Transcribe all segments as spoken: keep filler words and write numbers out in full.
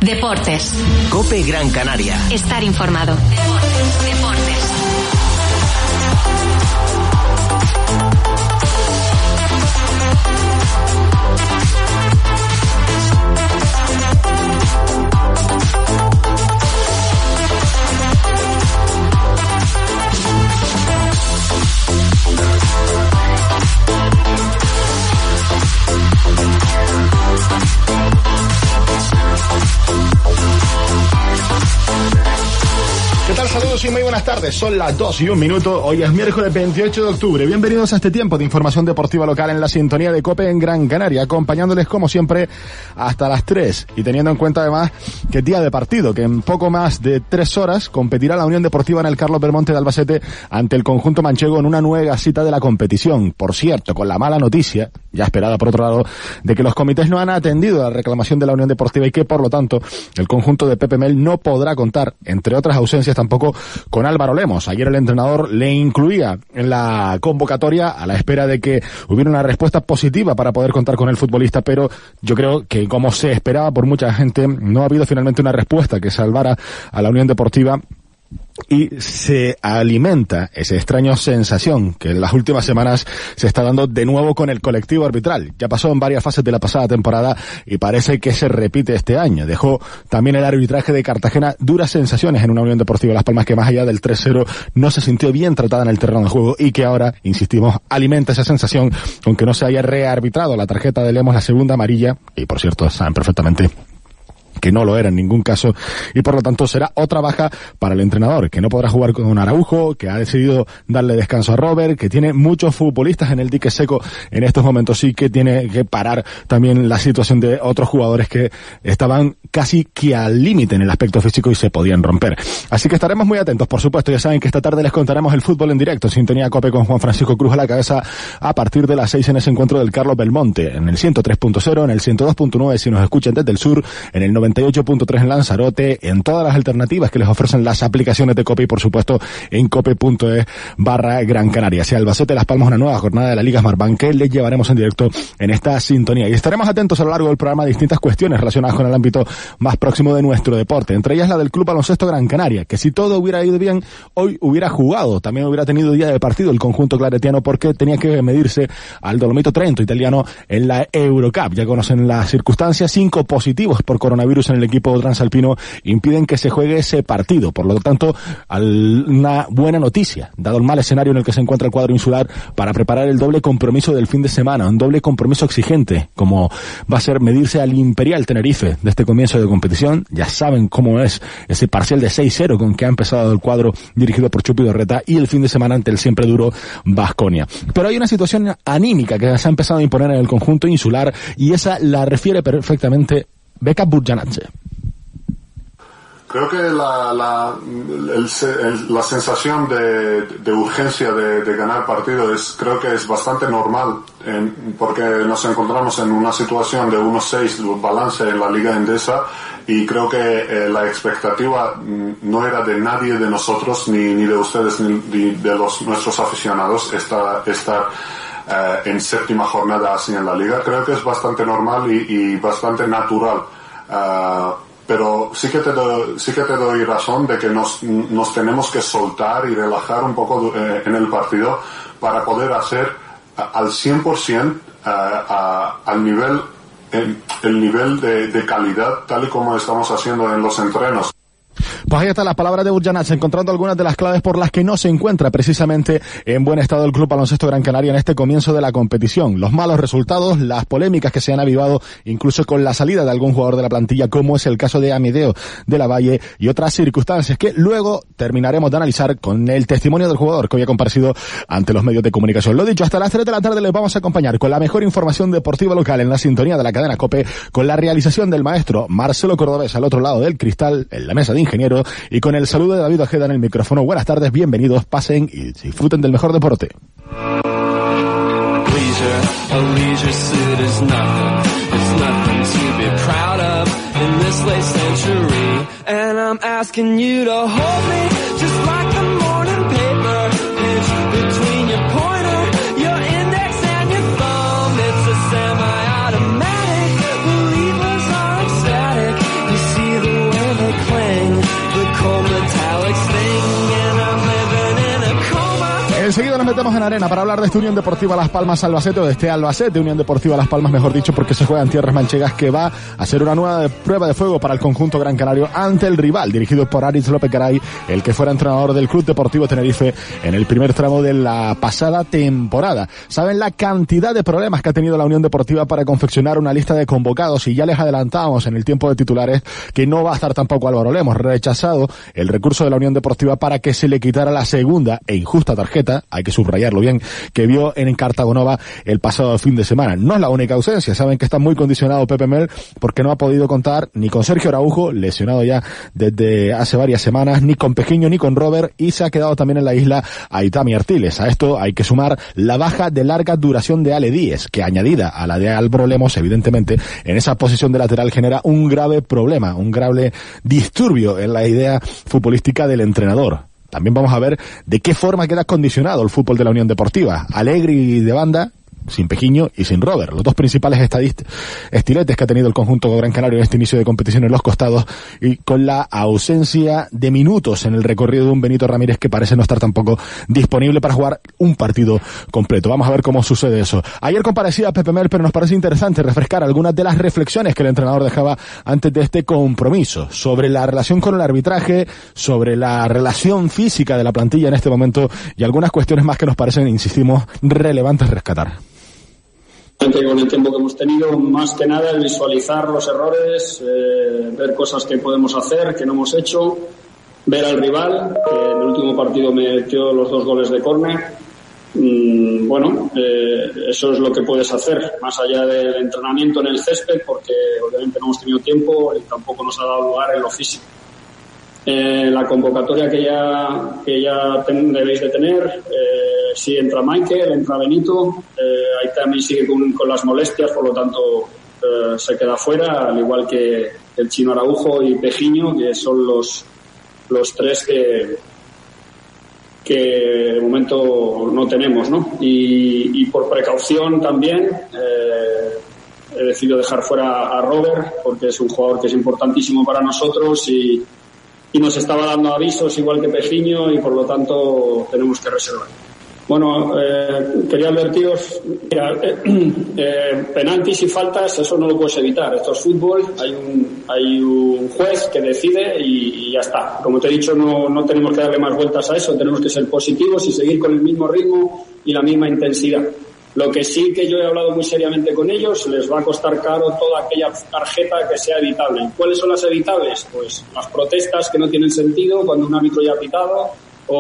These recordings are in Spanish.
Deportes. COPE Gran Canaria. Estar informado. Deportes, deportes. ¿Qué tal? Saludos y muy buenas tardes. Son las dos y un minuto. Hoy es miércoles veintiocho de octubre. Bienvenidos a este tiempo de información deportiva local en la sintonía de COPE en Gran Canaria, acompañándoles como siempre hasta las tres. Y teniendo en cuenta además que es día de partido, que en poco más de tres horas competirá la Unión Deportiva en el Carlos Belmonte de Albacete ante el conjunto manchego en una nueva cita de la competición. Por cierto, con la mala noticia, ya esperada por otro lado, de que los comités no han atendido la reclamación de la Unión Deportiva y que por lo tanto el conjunto de Pepe Mel no podrá contar, entre otras ausencias, tampoco con Álvaro Lemos. Ayer el entrenador le incluía en la convocatoria a la espera de que hubiera una respuesta positiva para poder contar con el futbolista, pero yo creo que, como se esperaba por mucha gente, no ha habido finalmente una respuesta que salvara a la Unión Deportiva. Y se alimenta esa extraña sensación que en las últimas semanas se está dando de nuevo con el colectivo arbitral. Ya pasó en varias fases de la pasada temporada y parece que se repite este año. Dejó también el arbitraje de Cartagena duras sensaciones en una Unión Deportiva Las Palmas que más allá del tres cero no se sintió bien tratada en el terreno de juego y que ahora, insistimos, alimenta esa sensación, aunque no se haya rearbitrado la tarjeta de Lemos, la segunda amarilla, y por cierto saben perfectamente que no lo era en ningún caso, y por lo tanto será otra baja para el entrenador, que no podrá jugar con un Araujo, que ha decidido darle descanso a Robert, que tiene muchos futbolistas en el dique seco en estos momentos, sí que tiene que parar también la situación de otros jugadores que estaban casi que al límite en el aspecto físico y se podían romper. Así que estaremos muy atentos, por supuesto. Ya saben que esta tarde les contaremos el fútbol en directo, sintonía COPE con Juan Francisco Cruz a la cabeza, a partir de las seis en ese encuentro del Carlos Belmonte, en el ciento tres punto cero, en el ciento dos punto nueve si nos escuchan desde el sur, en el noventa y ocho punto tres en Lanzarote, en todas las alternativas que les ofrecen las aplicaciones de COPE y por supuesto en cope.es barra Gran Canaria. Si Albacete Las Palmas, una nueva jornada de la Liga Smartbank que les llevaremos en directo en esta sintonía. Y estaremos atentos a lo largo del programa a distintas cuestiones relacionadas con el ámbito más próximo de nuestro deporte. Entre ellas la del Club Baloncesto Gran Canaria, que si todo hubiera ido bien, hoy hubiera jugado. También hubiera tenido día de partido el conjunto claretiano porque tenía que medirse al Dolomito Trento italiano en la Eurocup. Ya conocen las circunstancias, cinco positivos por coronavirus en el equipo transalpino impiden que se juegue ese partido. Por lo tanto, al, una buena noticia, dado el mal escenario en el que se encuentra el cuadro insular, para preparar el doble compromiso del fin de semana, un doble compromiso exigente, como va a ser medirse al Imperial Tenerife de este comienzo de competición. Ya saben cómo es ese parcial de seis cero con que ha empezado el cuadro dirigido por Chupi Dorreta, y el fin de semana ante el siempre duro Baskonia. Pero hay una situación anímica que se ha empezado a imponer en el conjunto insular, y esa la refiere perfectamente Beka Burjanache. Creo que la, la, el, el, la sensación de, de urgencia de, de ganar partido es, creo que es bastante normal, en, porque nos encontramos en una situación de uno seis balance en la Liga Endesa, y creo que eh, la expectativa no era de nadie de nosotros, ni, ni de ustedes, ni, ni de los nuestros aficionados, estar, estar eh, en séptima jornada así en la Liga. Creo que es bastante normal y, y bastante natural. Uh, Pero sí que te doy, sí que te doy razón de que nos, nos tenemos que soltar y relajar un poco eh, en el partido para poder hacer a, al cien por ciento uh, a, al nivel, el, el nivel de, de calidad tal y como estamos haciendo en los entrenos. Pues ahí están las palabras de Burjanache, encontrando algunas de las claves por las que no se encuentra precisamente en buen estado el Club Baloncesto Gran Canaria en este comienzo de la competición. Los malos resultados, las polémicas que se han avivado, incluso con la salida de algún jugador de la plantilla, como es el caso de Amedeo de la Valle, y otras circunstancias que luego terminaremos de analizar con el testimonio del jugador que hoy ha comparecido ante los medios de comunicación. Lo dicho, hasta las tres de la tarde les vamos a acompañar con la mejor información deportiva local en la sintonía de la cadena COPE, con la realización del maestro Marcelo Cordobés al otro lado del cristal, en la mesa de ingeniero, y con el saludo de David Ojeda en el micrófono. Buenas tardes, bienvenidos, pasen y disfruten del mejor deporte. Enseguida nos metemos en arena para hablar de esta Unión Deportiva Las Palmas Albacete, o de este Albacete Unión Deportiva Las Palmas, mejor dicho, porque se juega en tierras manchegas, que va a ser una nueva prueba de fuego para el conjunto gran canario ante el rival, dirigido por Aritz López Garay, el que fuera entrenador del Club Deportivo Tenerife en el primer tramo de la pasada temporada. Saben la cantidad de problemas que ha tenido la Unión Deportiva para confeccionar una lista de convocados, y ya les adelantamos en el tiempo de titulares que no va a estar tampoco Álvaro Lemos. Rechazado el recurso de la Unión Deportiva para que se le quitara la segunda e injusta tarjeta, hay que subrayarlo bien, que vio en Cartagonova el pasado fin de semana. No es la única ausencia, saben que está muy condicionado Pepe Mel porque no ha podido contar ni con Sergio Araujo, lesionado ya desde hace varias semanas, ni con Pejiño ni con Robert, y se ha quedado también en la isla Aitami Artiles. A esto hay que sumar la baja de larga duración de Ale Díez, que añadida a la de Álvaro Lemos, evidentemente, en esa posición de lateral genera un grave problema, un grave disturbio en la idea futbolística del entrenador. También vamos a ver de qué forma queda condicionado el fútbol de la Unión Deportiva. Alegri de banda, sin Pejiño y sin Robert, los dos principales estadist- estiletes que ha tenido el conjunto gran canario en este inicio de competición en los costados, y con la ausencia de minutos en el recorrido de un Benito Ramírez que parece no estar tampoco disponible para jugar un partido completo. Vamos a ver cómo sucede eso. Ayer comparecía Pepe Mel, pero nos parece interesante refrescar algunas de las reflexiones que el entrenador dejaba antes de este compromiso, sobre la relación con el arbitraje, sobre la relación física de la plantilla en este momento, y algunas cuestiones más que nos parecen, insistimos, relevantes rescatar. Con el tiempo que hemos tenido, más que nada el visualizar los errores, eh, ver cosas que podemos hacer, que no hemos hecho, ver al rival, que en el último partido metió los dos goles de córner. Mm, bueno, eh, eso es lo que puedes hacer, más allá del entrenamiento en el césped, porque obviamente no hemos tenido tiempo y tampoco nos ha dado lugar en lo físico. Eh, la convocatoria que ya que ya ten, debéis de tener, eh, si entra Michael, entra Benito, eh, ahí también sigue con, con las molestias, por lo tanto eh, se queda fuera, al igual que el Chino Araujo y Pejiño, que son los los tres que que de momento no tenemos, ¿no? Y, y por precaución también eh, he decidido dejar fuera a Robert, porque es un jugador que es importantísimo para nosotros y y nos estaba dando avisos igual que Pejiño, y por lo tanto tenemos que reservar. Bueno, eh, quería advertiros, mira, eh, eh, penaltis y faltas, eso no lo puedes evitar, esto es fútbol, hay un hay un juez que decide y, y ya está. Como te he dicho, no, no tenemos que darle más vueltas a eso, tenemos que ser positivos y seguir con el mismo ritmo y la misma intensidad. Lo que sí que yo he hablado muy seriamente con ellos, les va a costar caro toda aquella tarjeta que sea evitable. ¿Cuáles son las evitables? Pues las protestas que no tienen sentido cuando un árbitro ya ha pitado, o,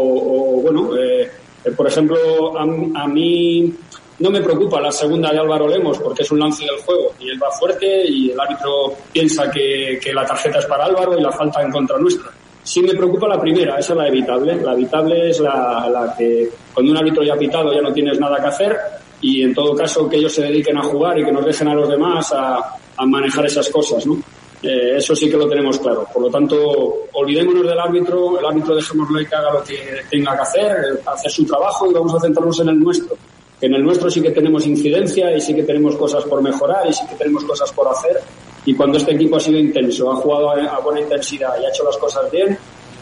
o bueno, eh, eh, por ejemplo, a, a mí no me preocupa la segunda de Álvaro Lemos, porque es un lance del juego y él va fuerte y el árbitro piensa que, que la tarjeta es para Álvaro y la falta en contra nuestra. Sí me preocupa la primera, esa es la evitable. La evitable es la, la que cuando un árbitro ya ha pitado ya no tienes nada que hacer, y en todo caso que ellos se dediquen a jugar y que nos dejen a los demás a, a manejar esas cosas, ¿no? Eh, eso sí que lo tenemos claro. Por lo tanto, olvidémonos del árbitro, el árbitro dejémoslo que haga lo que tenga que hacer, hacer su trabajo, y vamos a centrarnos en el nuestro. Que en el nuestro sí que tenemos incidencia y sí que tenemos cosas por mejorar y sí que tenemos cosas por hacer. Y cuando este equipo ha sido intenso, ha jugado a buena intensidad y ha hecho las cosas bien,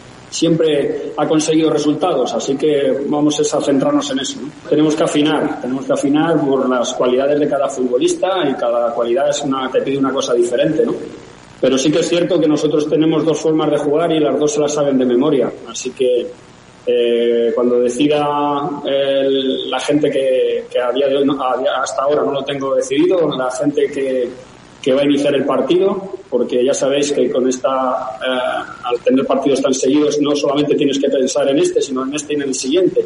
siempre ha conseguido resultados. Así que vamos a centrarnos en eso, ¿no? Tenemos que afinar, tenemos que afinar por las cualidades de cada futbolista, y cada cualidad es una, te pide una cosa diferente, ¿no? Pero sí que es cierto que nosotros tenemos dos formas de jugar y las dos se las saben de memoria. Así que eh, cuando decida el, la gente que, que a día de hoy, no, a, hasta ahora no lo tengo decidido, la gente que que va a iniciar el partido, porque ya sabéis que con esta, eh, al tener partidos tan seguidos, no solamente tienes que pensar en este, sino en este y en el siguiente.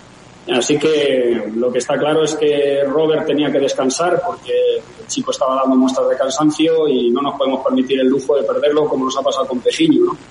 Así que lo que está claro es que Robert tenía que descansar, porque el chico estaba dando muestras de cansancio y no nos podemos permitir el lujo de perderlo como nos ha pasado con Pejiño, ¿no?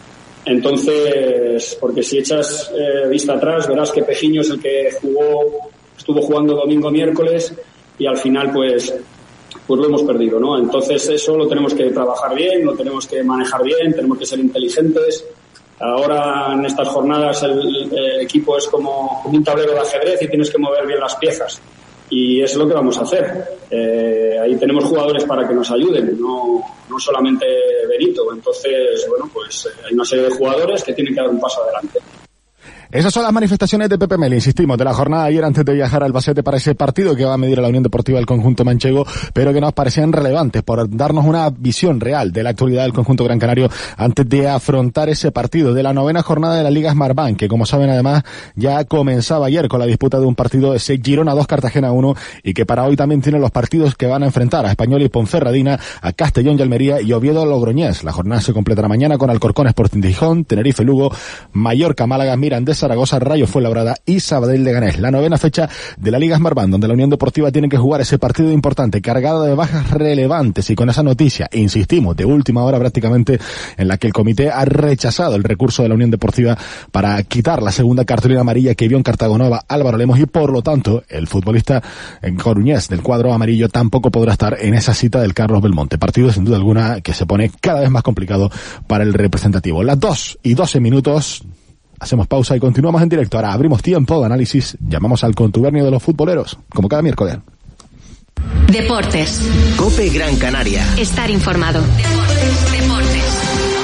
Entonces, porque si echas eh, vista atrás, verás que Pejiño es el que jugó, estuvo jugando domingo, miércoles, y al final pues pues lo hemos perdido, ¿no? Entonces eso lo tenemos que trabajar bien, lo tenemos que manejar bien, tenemos que ser inteligentes. Ahora en estas jornadas el, el equipo es como un tablero de ajedrez y tienes que mover bien las piezas, y es lo que vamos a hacer. Eh, ahí tenemos jugadores para que nos ayuden, no, no solamente Benito. Entonces, bueno, pues hay una serie de jugadores que tienen que dar un paso adelante. Esas son las manifestaciones de Pepe Mel, insistimos, de la jornada de ayer antes de viajar a Albacete para ese partido que va a medir a la Unión Deportiva del conjunto manchego, pero que nos parecían relevantes por darnos una visión real de la actualidad del conjunto gran canario antes de afrontar ese partido de la novena jornada de la Liga Smartbank, que como saben además ya comenzaba ayer con la disputa de un partido de ese Girona dos Cartagena uno y que para hoy también tiene los partidos que van a enfrentar a Español y Ponferradina, a Castellón y Almería y Oviedo Logroñés. La jornada se completará mañana con Alcorcón Sporting de Gijón, Tenerife Lugo, Mallorca Málaga, Mirandés Zaragoza, Rayo Fuenlabrada y Sabadell de Ganés. La novena fecha de la Liga Smartbank, donde la Unión Deportiva tiene que jugar ese partido importante, cargado de bajas relevantes y con esa noticia, insistimos, de última hora prácticamente, en la que el comité ha rechazado el recurso de la Unión Deportiva para quitar la segunda cartulina amarilla que vio en Cartagonova Álvaro Lemos y por lo tanto el futbolista en coruñés del cuadro amarillo tampoco podrá estar en esa cita del Carlos Belmonte. Partido sin duda alguna que se pone cada vez más complicado para el representativo. Las dos y doce minutos. Hacemos pausa y continuamos en directo. Ahora abrimos tiempo de análisis. Llamamos al contubernio de los futboleros, como cada miércoles. Deportes. COPE Gran Canaria. Estar informado. Deportes. Deportes.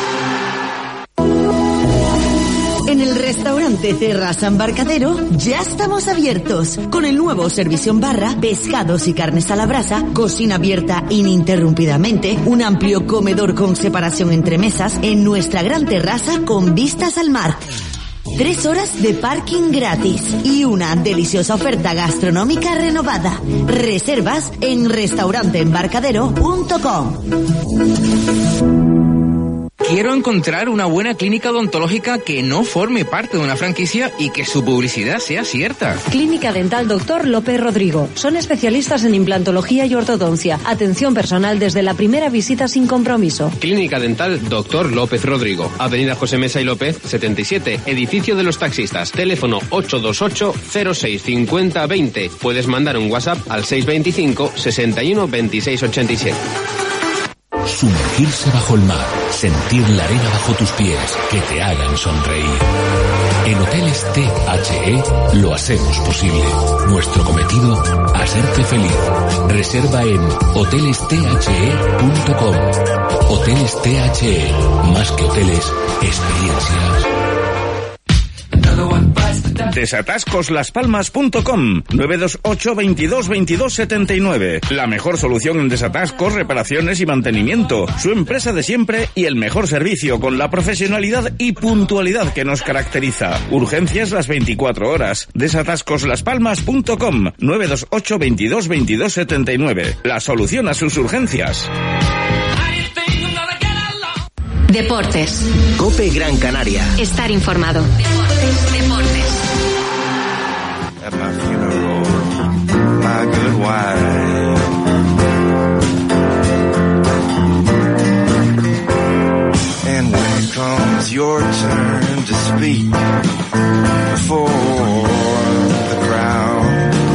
En el restaurante Terraza Embarcadero ya estamos abiertos con el nuevo servicio en barra, pescados y carnes a la brasa, cocina abierta ininterrumpidamente, un amplio comedor con separación entre mesas en nuestra gran terraza con vistas al mar. Tres horas de parking gratis y una deliciosa oferta gastronómica renovada. Reservas en restaurante embarcadero punto com. Quiero encontrar una buena clínica odontológica que no forme parte de una franquicia y que su publicidad sea cierta. Clínica Dental Doctor López Rodrigo. Son especialistas en implantología y ortodoncia. Atención personal desde la primera visita sin compromiso. Clínica Dental Doctor López Rodrigo. Avenida José Mesa y López, setenta y siete. Edificio de los Taxistas. Teléfono ocho dos ocho, cero seis cinco cero dos cero. Puedes mandar un WhatsApp al seis dos cinco, sesenta y uno, veintiséis ochenta y siete. Sumergirse bajo el mar, sentir la arena bajo tus pies, que te hagan sonreír. En Hoteles T H E lo hacemos posible. Nuestro cometido, hacerte feliz. Reserva en hoteles t h e punto com. Hoteles T H E, más que hoteles, experiencias. Desatascos las palmas punto com. nueve dos ocho, veintidós, veintidós, setenta y nueve. La mejor solución en desatascos, reparaciones y mantenimiento. Su empresa de siempre y el mejor servicio con la profesionalidad y puntualidad que nos caracteriza. Urgencias las veinticuatro horas. Desatascos las palmas punto com. nueve dos ocho, veintidós, veintidós, setenta y nueve. La solución a sus urgencias. Deportes. COPE Gran Canaria. Estar informado. Deportes. Deportes. At my funeral, my good wife. And when it comes your turn to speak for the crowd.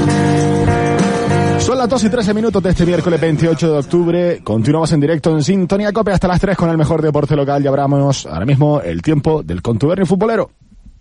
Son las dos y trece minutos de este miércoles veintiocho de octubre. Continuamos en directo en Sintonía COPE hasta las tres con el mejor deporte local. Ya abramos ahora mismo el tiempo del contubernio futbolero.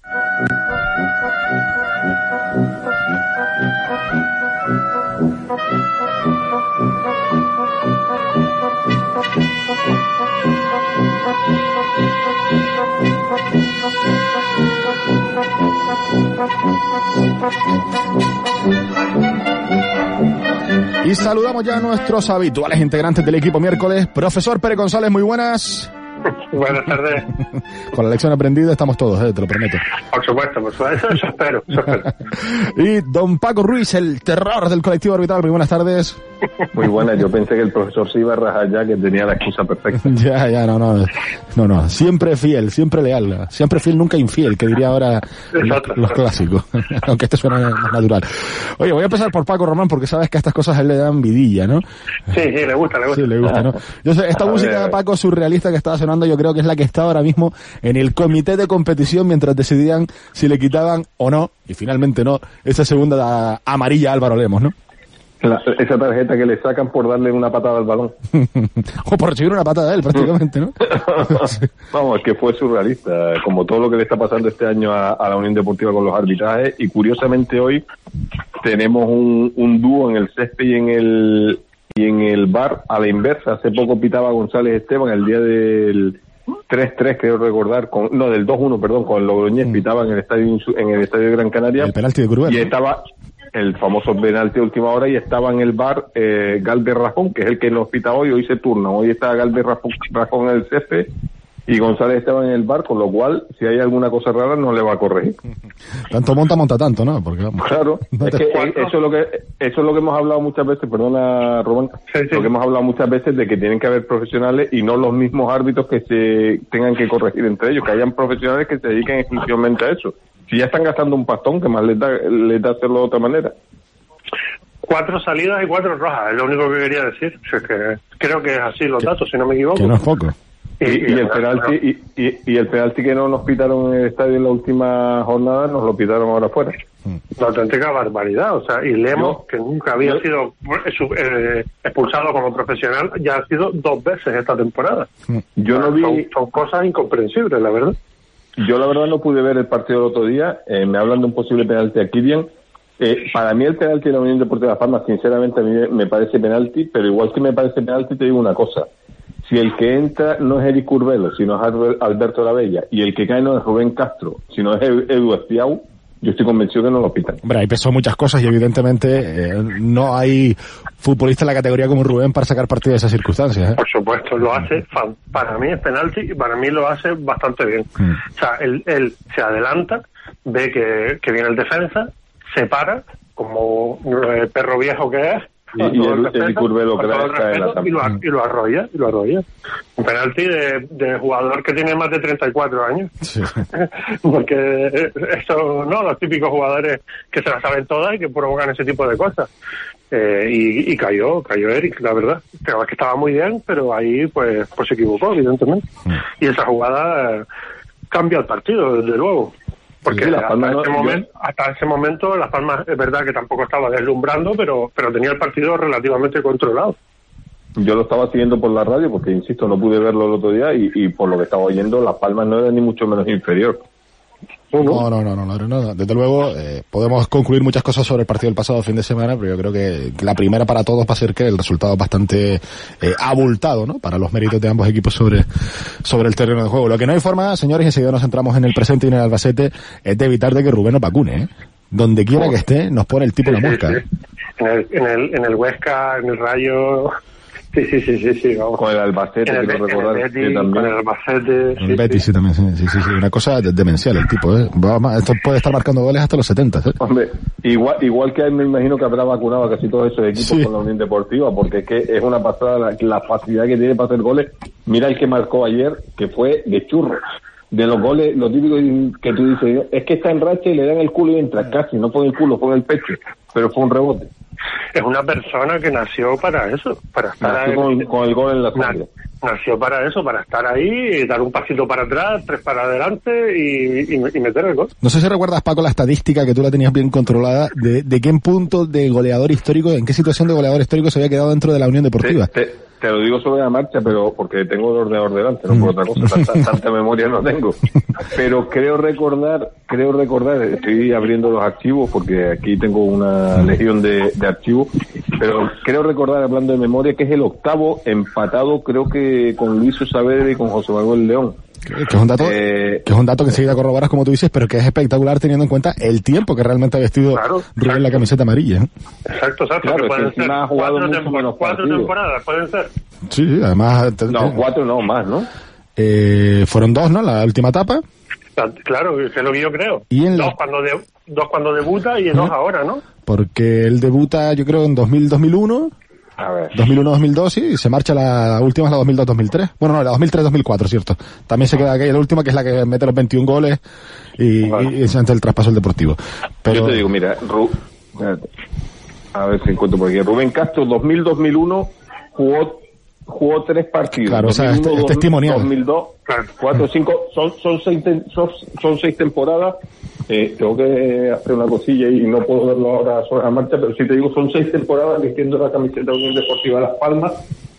Y saludamos ya a nuestros habituales integrantes del equipo miércoles. Profesor Pere González, muy buenas. Buenas tardes. Con la lección aprendida estamos todos, eh, te lo prometo. Por supuesto, por supuesto, eso espero, eso espero. Y don Paco Ruiz, el terror del colectivo arbitral, muy buenas tardes. Muy buenas, yo pensé que el profesor se iba a rajar ya, que tenía la excusa perfecta. Ya, ya, no, no, no, no, siempre fiel, siempre leal, siempre fiel, nunca infiel, que diría ahora los, los clásicos, aunque este suena más natural. Oye, voy a empezar por Paco Román, porque sabes que a estas cosas a él le dan vidilla, ¿no? Sí, sí, le gusta, le gusta. Sí, le gusta, ¿no? Yo sé, esta a música de Paco surrealista que estaba sonando, yo creo que es la que está ahora mismo en el comité de competición mientras decidían si le quitaban o no, y finalmente no, esa segunda amarilla a Álvaro Lemos, ¿no? La, esa tarjeta que le sacan por darle una patada al balón. O por recibir una patada de él, prácticamente, ¿no? Sí. Vamos, es que fue surrealista, como todo lo que le está pasando este año a, a la Unión Deportiva con los arbitrajes, y curiosamente hoy tenemos un, un dúo en el césped y en el y en el V A R a la inversa. Hace poco pitaba González Esteban el día del tres tres, creo recordar, con, no, del dos uno, perdón, con el Logroñés, mm. pitaba en el estadio en el estadio de Gran Canaria. El penalti de Curuel. Y estaba el famoso penalti de última hora y estaba en el bar eh, Galvez Rajón, que es el que nos pita hoy, hoy se turna. Hoy está Galvez Rajón en el césped y González estaba en el bar, con lo cual, si hay alguna cosa rara, no le va a corregir. Tanto monta, monta tanto, ¿no? Porque vamos. Claro, no es que eso es lo que eso es lo que hemos hablado muchas veces, perdona, Román, sí, sí. lo que hemos hablado muchas veces de que tienen que haber profesionales y no los mismos árbitros que se tengan que corregir entre ellos, que hayan profesionales que se dediquen exclusivamente a eso. Si ya están gastando un pastón, que más les da, les da hacerlo de otra manera. Cuatro salidas y cuatro rojas, es lo único que quería decir. O sea, que creo que es así los datos, si no me equivoco. Que no es poco. Y, y, y el penalti y, y, y el penalti que no nos pitaron en el estadio en la última jornada nos lo pitaron ahora fuera. Una auténtica barbaridad, o sea, y Lemos, yo, que nunca había yo, sido eh, expulsado como profesional, ya ha sido dos veces esta temporada. Yo no vi... son, son cosas incomprensibles, la verdad. Yo la verdad no pude ver el partido del otro día. Eh, me hablan de un posible penalti a Kilian. Eh, para mí el penalti de la Unión Deportiva Las Palmas, sinceramente a mí me parece penalti, pero igual que me parece penalti te digo una cosa. Si el que entra no es Eric Curbelo, sino es Alberto Lavella, y el que cae no es Rubén Castro, sino es Edu Espiau, yo estoy convencido que no lo pitan. Hombre, ahí pesó muchas cosas y evidentemente eh, no hay futbolista en la categoría como Rubén para sacar partido de esas circunstancias. ¿eh? Por supuesto, lo hace, para mí es penalti y para mí lo hace bastante bien. Mm. O sea, él, él se adelanta, ve que, que viene el defensa, se para, como el perro viejo que es, y, y el, el, el Curbelo que la cae la y, lo, y lo arrolla, y lo arrolla. Un penalti de, de jugador que tiene más de treinta y cuatro años. Sí. Porque eso, no, los típicos jugadores que se las saben todas y que provocan ese tipo de cosas. Eh, y, y cayó, cayó Eric, la verdad. Creo que estaba muy bien, pero ahí pues, pues se equivocó, evidentemente. Mm. Y esa jugada eh, cambia el partido, desde luego. Porque sí, hasta, Palmas, ese no, momento, yo... hasta ese momento Las Palmas es verdad que tampoco estaba deslumbrando, pero pero tenía el partido relativamente controlado. Yo lo estaba siguiendo por la radio porque, insisto, no pude verlo el otro día y, y por lo que estaba oyendo, Las Palmas no era ni mucho menos inferior. No, no, no, no, no, no, no. Desde luego, eh, podemos concluir muchas cosas sobre el partido del pasado fin de semana, pero yo creo que la primera para todos va a ser que el resultado es bastante eh, abultado, ¿no? Para los méritos de ambos equipos sobre, sobre el terreno de juego. Lo que no hay forma, señores, y enseguida nos centramos en el presente y en el Albacete, es de evitar de que Rubén nos vacune, ¿eh? Donde quiera que esté, nos pone el tipo la mosca. ¿eh? En el, en el, en el Huesca, en el Rayo... Sí, sí, sí, sí, sí, vamos. Con el Albacete, el, quiero recordar el Betis, que también. Con el Albacete. El sí, Betis, sí, también, sí, sí, sí, sí. Una cosa demencial el tipo, ¿eh? Esto puede estar marcando goles hasta los setenta, ¿eh? Hombre, igual, igual que me imagino que habrá vacunado a casi todos esos equipos sí. con la Unión Deportiva, porque es que es una pasada la, la facilidad que tiene para hacer goles. Mira el que marcó ayer, que fue de churros. De los goles, lo típico que tú dices, es que está en racha y le dan el culo y entra, casi, no pone el culo, pone el pecho, pero fue un rebote. Es una persona que nació para eso, para estar nació con, con el gol en la sangre. Nació para eso, para estar ahí, dar un pasito para atrás, tres para adelante y, y, y meter el gol. No sé si recuerdas, Paco, la estadística que tú la tenías bien controlada, de, de qué punto de goleador histórico, en qué situación de goleador histórico se había quedado dentro de la Unión Deportiva. Te, te, te lo digo sobre la marcha, pero porque tengo el ordenador delante, no por otra cosa, tanta, tanta memoria no tengo. Pero creo recordar, creo recordar, estoy abriendo los archivos porque aquí tengo una legión de, de archivos, pero creo recordar, hablando de memoria, que es el octavo empatado, creo que con Luis Saavedra y con José Manuel León. Que es un dato, eh, que es un dato que enseguida corroboras, como tú dices, pero que es espectacular teniendo en cuenta el tiempo que realmente ha vestido claro, Rubén en la camiseta amarilla. Exacto, exacto. Claro, que pueden que ser ha jugado cuatro, mucho tempo- menos cuatro temporadas, pueden ser. Sí, además... No, cuatro no, más, ¿no? Eh, fueron dos, ¿no? La última etapa. Claro, que es lo que yo creo. ¿Y en dos, la... cuando de, dos cuando debuta y ¿no? dos ahora, ¿no? Porque él debuta, yo creo, en dos mil dos mil uno. A ver. dos mil uno dos mil dos, sí, y se marcha la última, es la dos mil dos dos mil tres. Bueno, no, la dos mil tres dos mil cuatro, cierto. También se queda aquella, la última, que es la que mete los veintiún goles y, vale. y, y ante el traspaso al Deportivo. Pero... Yo te digo, mira, Ru... a ver si encuentro por aquí. Rubén Castro, dos mil dos mil uno, jugó jugó tres partidos. Claro, o sea, es, es testimonial. dos mil dos, cuatro, cinco, son, son, seis, son, son seis temporadas. Eh, tengo que hacer una cosilla y no puedo verlo ahora sobre la marcha, pero si te digo, son seis temporadas vistiendo la camiseta de Unión Deportiva Las Palmas.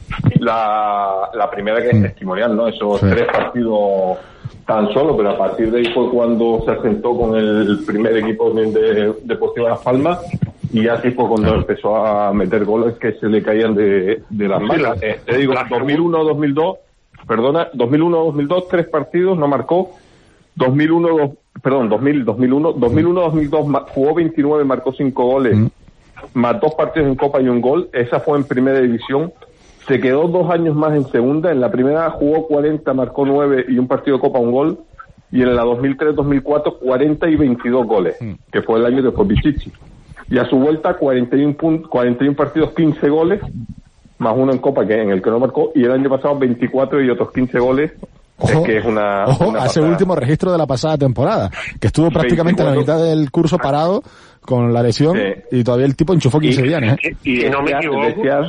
La, la primera que es testimonial, ¿no? Esos sí. tres partidos tan solo, pero a partir de ahí fue cuando se asentó con el primer equipo de Unión de, Deportiva Las Palmas. Y así fue cuando empezó a meter goles que se le caían de, de las manos. Eh, te digo, dos mil uno dos mil dos perdona, dos mil uno dos mil dos, tres partidos, no marcó. dos mil uno, dos, perdón, dos mil, dos mil uno, dos mil uno dos mil dos jugó veintinueve, marcó cinco goles, mm. más dos partidos en Copa y un gol. Esa fue en primera división. Se quedó dos años más en segunda. En la primera jugó cuarenta, marcó nueve y un partido de Copa, un gol. Y en la dos mil tres dos mil cuatro, cuarenta y veintidós goles, mm. que fue el año que fue Pichichi. Y a su vuelta, cuarenta y uno, puntos, cuarenta y uno partidos, quince goles, más uno en Copa, que en el que no marcó. Y el año pasado, veinticuatro y otros quince goles. Ojo, es que es una, ojo una a ese último registro de la pasada temporada, que estuvo prácticamente veinticuatro. A la mitad del curso parado con la lesión, sí. Y todavía el tipo enchufó quince dianes. ¿eh? Y, y no me equivoco,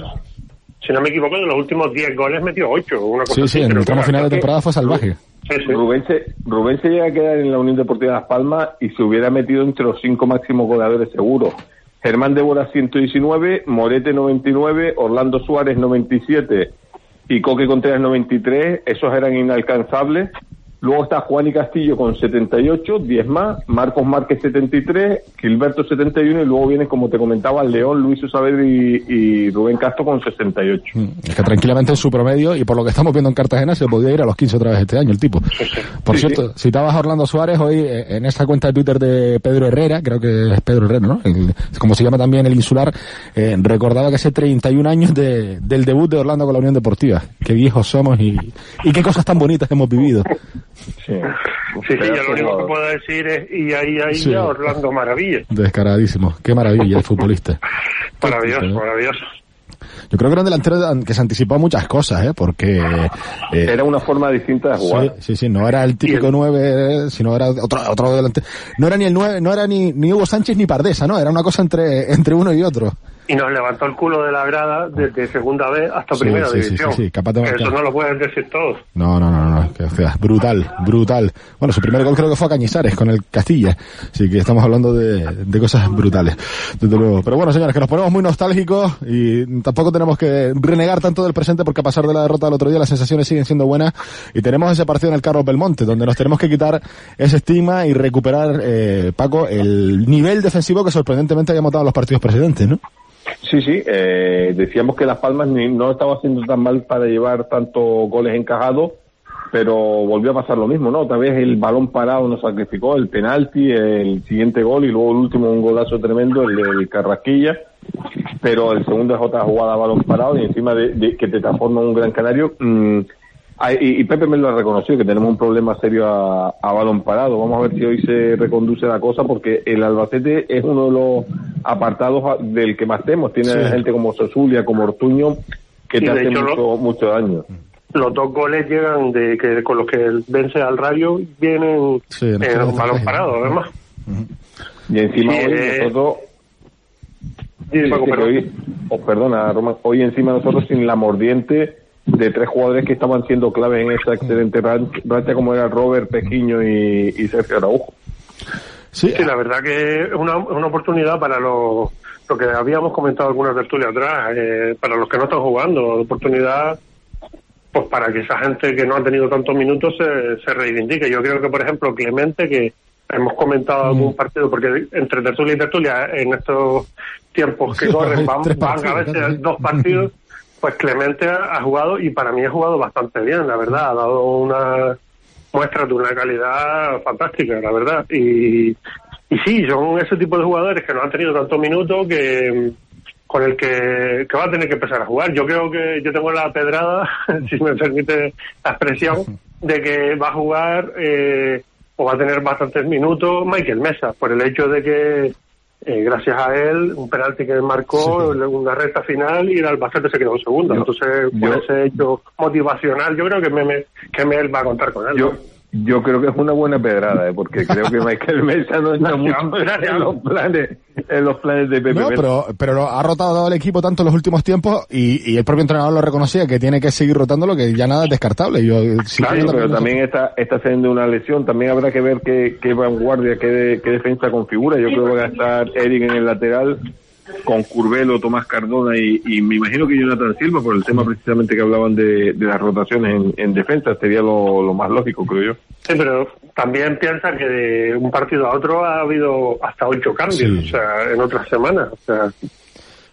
si no me equivoco, de los últimos diez goles metió ocho. Una cosa sí, así, sí, en el tramo final de temporada fue salvaje. Sí, sí. Rubén, se, Rubén se llega a quedar en la Unión Deportiva Las Palmas y se hubiera metido entre los cinco máximos goleadores seguros. Germán Débora ciento diecinueve, Morete noventa y nueve, Orlando Suárez noventa y siete y Coque Contreras noventa y tres, esos eran inalcanzables. Luego está Juan y Castillo con setenta y ocho, diez más, Marcos Márquez setenta y tres, Gilberto setenta y uno y luego vienen, como te comentaba, León, Luis Saavedra y, y Rubén Castro con sesenta y ocho. Es que tranquilamente en su promedio, y por lo que estamos viendo en Cartagena, se podía ir a los quince otra vez este año el tipo. Por sí, cierto, sí. Citabas a Orlando Suárez hoy en esta cuenta de Twitter de Pedro Herrera, creo que es Pedro Herrera, ¿no? El, como se llama también el insular, eh, recordaba que hace treinta y un años de, del debut de Orlando con la Unión Deportiva. Qué viejos somos y, y qué cosas tan bonitas hemos vivido. Sí, sí, sí, yo lo único que puedo decir es y ahí, ahí, sí. ya Orlando Maravilla. Descaradísimo, qué maravilla el futbolista. Maravilloso, maravilloso. Yo creo que era un delantero que se anticipó a muchas cosas, ¿eh? Porque... Eh, era una forma distinta de jugar. Sí, sí, sí, no era el típico el... nueve, sino era otro, otro delantero. No era ni el nueve, no era ni, ni Hugo Sánchez ni Pardesa, ¿no? Era una cosa entre, entre uno y otro. Y nos levantó el culo de la grada desde segunda vez hasta sí, primera sí, división. Sí, sí, sí, capaz de eso no lo pueden decir todos. No, no, no, no, que, o sea, brutal, brutal. Bueno, su primer gol creo que fue a Cañizares con el Castilla, así que estamos hablando de, de cosas brutales, desde luego. Pero bueno, señores, que nos ponemos muy nostálgicos y tampoco tenemos que renegar tanto del presente porque a pasar de la derrota del otro día las sensaciones siguen siendo buenas y tenemos ese partido en el Carlos Belmonte donde nos tenemos que quitar ese estigma y recuperar, eh, Paco, el nivel defensivo que sorprendentemente habíamos dado en los partidos precedentes, ¿no? Sí, sí, eh, decíamos que Las Palmas ni, no estaba haciendo tan mal para llevar tantos goles encajados, pero volvió a pasar lo mismo, ¿no? Otra vez el balón parado nos sacrificó, el penalti, el siguiente gol y luego el último un golazo tremendo, el del Carrasquilla, pero el segundo es otra jugada a balón parado y encima de, de que te transforma en un Gran Canario. Mmm, Y, y Pepe me lo ha reconocido, que tenemos un problema serio a, a balón parado. Vamos a ver si hoy se reconduce la cosa, porque el Albacete es uno de los apartados del que más temos. Tiene sí. gente como Sosulia, como Ortuño, que sí, te hace mucho, lo, mucho daño. Los dos goles llegan de que con los que vence al Rayo vienen sí, en eh, un balón parado, además. Uh-huh. Y encima sí, hoy eh... nosotros... Sí, Paco, perdón. Hoy, oh, perdona, Román, hoy encima nosotros sin la mordiente de tres jugadores que estaban siendo claves en esta excelente racha como era Robert, Pequiño y, y Sergio Araujo. Sí, sí, la verdad que es una, una oportunidad para los, lo que habíamos comentado algunas tertulias atrás, eh, para los que no están jugando, oportunidad pues para que esa gente que no ha tenido tantos minutos se, se reivindique. Yo creo que, por ejemplo, Clemente, que hemos comentado algún mm. partido, porque entre tertulia y tertulia en estos tiempos que corren van, van a veces dos partidos. Pues Clemente ha jugado y para mí ha jugado bastante bien, la verdad, ha dado una muestra de una calidad fantástica, la verdad, y, y sí, son ese tipo de jugadores que no han tenido tantos minutos que con el que, que va a tener que empezar a jugar. Yo creo que yo tengo la pedrada, si me permite la expresión, de que va a jugar eh, o va a tener bastantes minutos Michael Mesa, por el hecho de que Eh, gracias a él, un penalti que marcó, sí. una recta final y el Albacete se quedó segundo. Yo, Entonces, por yo, ese hecho motivacional, yo creo que Meme, que Mel va a contar con él. Yo, yo creo que es una buena pedrada, ¿eh? Porque creo que Michael Mesa no está mucho en los planes, en los planes de Pepe. No, pero, pero ha rotado el equipo tanto en los últimos tiempos y, y el propio entrenador lo reconocía, que tiene que seguir rotándolo, que ya nada es descartable. Yo, si claro, pero también está, está teniendo una lesión. También habrá que ver qué, qué vanguardia, qué, qué defensa configura. Yo creo que va a estar Eric en el lateral, con Curvelo, Tomás Cardona y, y me imagino que Jonathan Silva, por el tema precisamente que hablaban de, de las rotaciones en, en defensa, sería lo, lo más lógico, creo yo. Sí, pero también piensa que de un partido a otro ha habido hasta ocho cambios, sí. o sea, en otras semanas, o sea...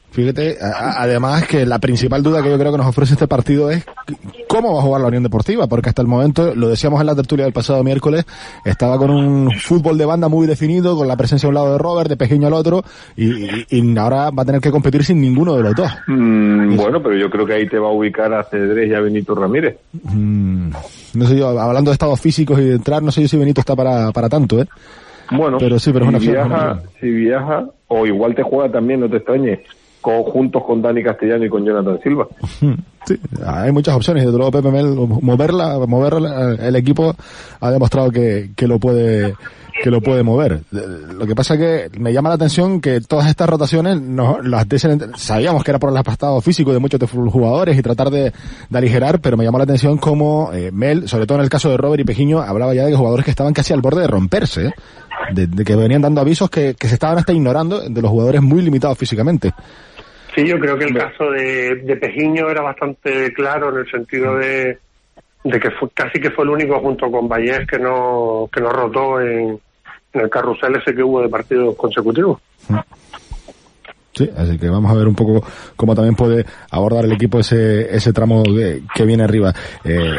Fíjate, a, además que la principal duda que yo creo que nos ofrece este partido es cómo va a jugar la Unión Deportiva, porque hasta el momento, lo decíamos en la tertulia del pasado miércoles, estaba con un fútbol de banda muy definido, con la presencia a un lado de Robert, de Pejiño al otro, y, y ahora va a tener que competir sin ninguno de los dos. Mm, bueno, pero yo creo que ahí te va a ubicar a Cedrés y a Benito Ramírez. Mm, no sé yo, hablando de estados físicos y de entrar, no sé yo si Benito está para, para tanto, ¿eh? Bueno, pero sí, pero es una si, opción, viaja, una si viaja, o igual te juega también, no te extrañes, con, juntos con Dani Castellano y con Jonathan Silva. Sí, hay muchas opciones. Desde luego Pepe Mel, moverla, moverla, el equipo ha demostrado que, que lo puede, que lo puede mover. Lo que pasa es que me llama la atención que todas estas rotaciones no las dicen, sabíamos que era por el apartado físico de muchos de los jugadores y tratar de, de aligerar, pero me llamó la atención como eh, Mel, sobre todo en el caso de Robert y Pejiño, hablaba ya de jugadores que estaban casi al borde de romperse, ¿eh? de, de que venían dando avisos que, que se estaban hasta ignorando de los jugadores muy limitados físicamente. Sí, yo creo que el caso de, de Pejiño era bastante claro en el sentido de, de que fue, casi que fue el único junto con Vallés que no que no rotó en, en el carrusel ese que hubo de partidos consecutivos. Sí, así que vamos a ver un poco cómo también puede abordar el equipo ese ese tramo de, que viene arriba. Eh,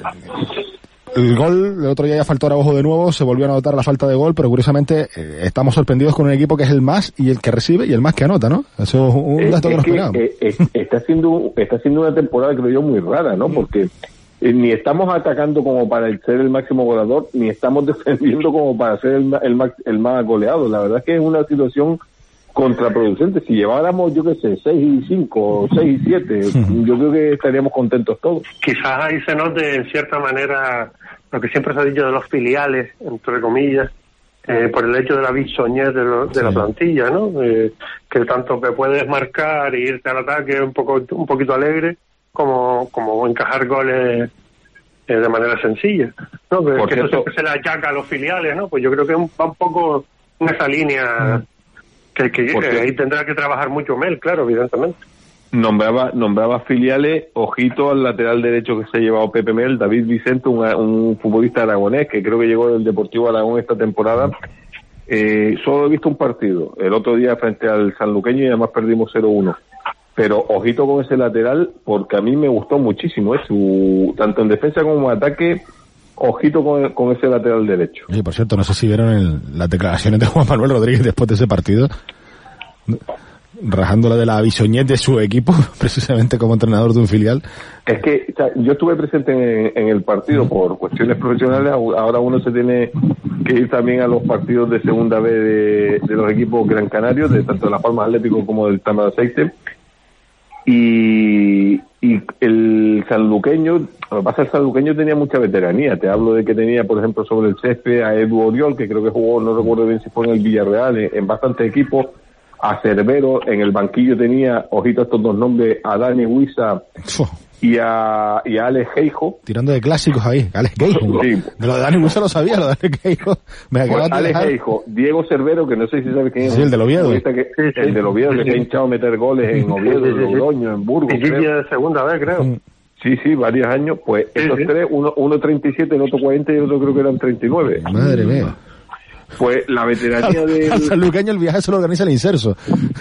El gol, el otro día ya faltó Araujo de nuevo, se volvió a anotar la falta de gol, pero curiosamente eh, estamos sorprendidos con un equipo que es el más y el que recibe y el más que anota, ¿no? Eso es un dato que nos esperábamos. Eh, eh, está haciendo está haciendo una temporada, creo yo, muy rara, ¿no? Porque eh, ni estamos atacando como para ser el máximo goleador, ni estamos defendiendo como para ser el, el, más, el más goleado. La verdad es que es una situación contraproducente. Si lleváramos, yo qué sé, seis y cinco, seis y siete, yo creo que estaríamos contentos todos. Quizás ahí se note en cierta manera lo que siempre se ha dicho de los filiales, entre comillas, eh, por el hecho de la bisoñez de, lo, de sí. la plantilla, ¿no? Eh, que tanto que puedes marcar e irte al ataque un poco un poquito alegre, como como encajar goles eh, de manera sencilla, ¿no? Que, que eso siempre se le achaca a los filiales, ¿no? Pues yo creo que va un poco en esa línea que, que, que ahí tendrá que trabajar mucho Mel, claro, evidentemente. Nombraba nombraba filiales, ojito al lateral derecho que se ha llevado Pepe Mel, David Vicente, un, un futbolista aragonés que creo que llegó del Deportivo Aragón esta temporada. Eh, solo he visto un partido, el otro día frente al Sanluqueño, y además perdimos cero uno. Pero ojito con ese lateral, porque a mí me gustó muchísimo, ¿eh? Su, tanto en defensa como en ataque, ojito con, con ese lateral derecho. Oye, por cierto, no sé si vieron el, las declaraciones de Juan Manuel Rodríguez después de ese partido, rajándola de la bisoñez de su equipo, precisamente como entrenador de un filial. Es que o sea, yo estuve presente en, en el partido uh-huh. por cuestiones profesionales, ahora uno se tiene que ir también a los partidos de segunda B de, de los equipos gran canarios, de tanto de La Palma Atlético como del Tama de Aceite, y, y el sanluqueño, lo que pasa es que el sanluqueño tenía mucha veteranía, te hablo de que tenía, por ejemplo, sobre el césped a Edu Oriol, que creo que jugó, no recuerdo bien si fue en el Villarreal, en, en bastantes equipos, a Cervero, en el banquillo tenía, ojito a estos dos nombres, a Dani Huiza y a, y a Alex Geijo. Tirando de clásicos ahí, Alex Geijo. Sí. De lo de Dani Huiza lo sabía, lo de Alex Geijo. Me pues Alex Geijo, Diego Cervero, que no sé si sabes quién es. Sí, el del Oviedo. Que, el del Oviedo, que se ha hinchado a meter goles en Oviedo, en Logroño, en Burgos. Y de segunda vez, creo. Sí, sí, varios años. Pues sí, esos sí. tres, uno, uno treinta y siete, el otro cuarenta y el otro creo que eran treinta y nueve. Madre mía. Pues la veteranía de... Al sanluqueño el viaje se lo organiza el Inserso.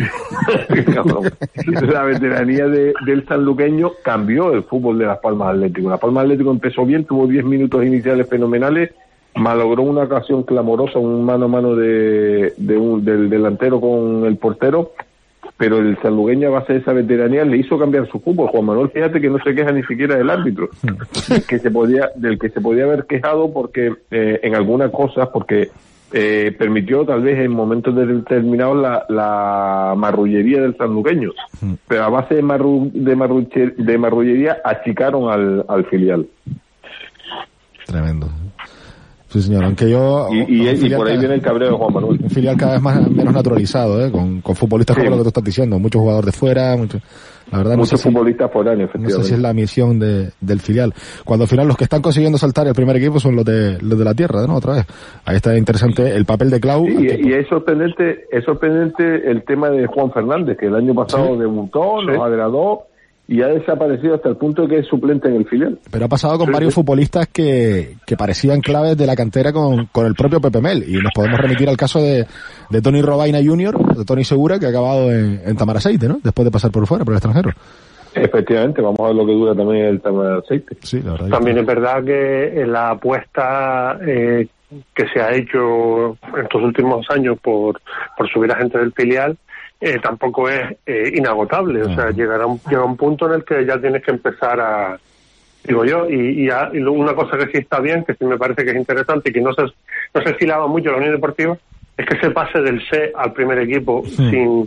La veteranía de, del sanluqueño cambió el fútbol de Las Palmas Atlético. Las Palmas Atlético empezó bien, tuvo diez minutos iniciales fenomenales, malogró una ocasión clamorosa, un mano a mano de, de un, del delantero con el portero, pero el sanluqueño, a base de esa veteranía, le hizo cambiar su fútbol. Juan Manuel, fíjate que no se queja ni siquiera del árbitro, que se podía, del que se podía haber quejado porque eh, en algunas cosas, porque Eh, permitió tal vez en momentos determinados la, la marrullería del sanluqueño, mm. pero a base de, marru, de, marruche, de marrullería achicaron al, al filial. Tremendo. Sí, señor, aunque yo... Y, y, y por ahí viene el cabreo de Juan Manuel. Un filial cada vez más menos naturalizado, ¿eh? Con, con futbolistas sí. como lo que tú estás diciendo, muchos jugadores de fuera, muchos... La verdad, muchos no sé futbolistas si, foráneos, efectivamente. No sé si es la misión de, del filial. Cuando al final los que están consiguiendo saltar el primer equipo son los de los de la tierra, ¿no? Otra vez. Ahí está interesante el papel de Clau. Sí, y, y es sorprendente, es sorprendente el tema de Juan Fernández, que el año pasado sí. debutó, sí. nos agradó, y ha desaparecido hasta el punto de que es suplente en el filial. Pero ha pasado con Sí, varios sí. futbolistas que, que parecían claves de la cantera con, con el propio Pepe Mel, y nos podemos remitir al caso de, de Tony Robaina junior, de Tony Segura, que ha acabado en, en Tamaraceite, ¿no? Después de pasar por fuera, por el extranjero. Efectivamente, vamos a ver lo que dura también el tema del aceite. Sí, la verdad. También es verdad que en la apuesta eh, que se ha hecho en estos últimos años por, por subir a gente del filial eh, tampoco es eh, inagotable. O sea, llegará un, llega un punto en el que ya tienes que empezar a, digo yo, y, y, a, y una cosa que sí está bien, que sí me parece que es interesante y que no se, no se estilaba mucho en la Unión Deportiva, es que se pase del C al primer equipo Sí. sin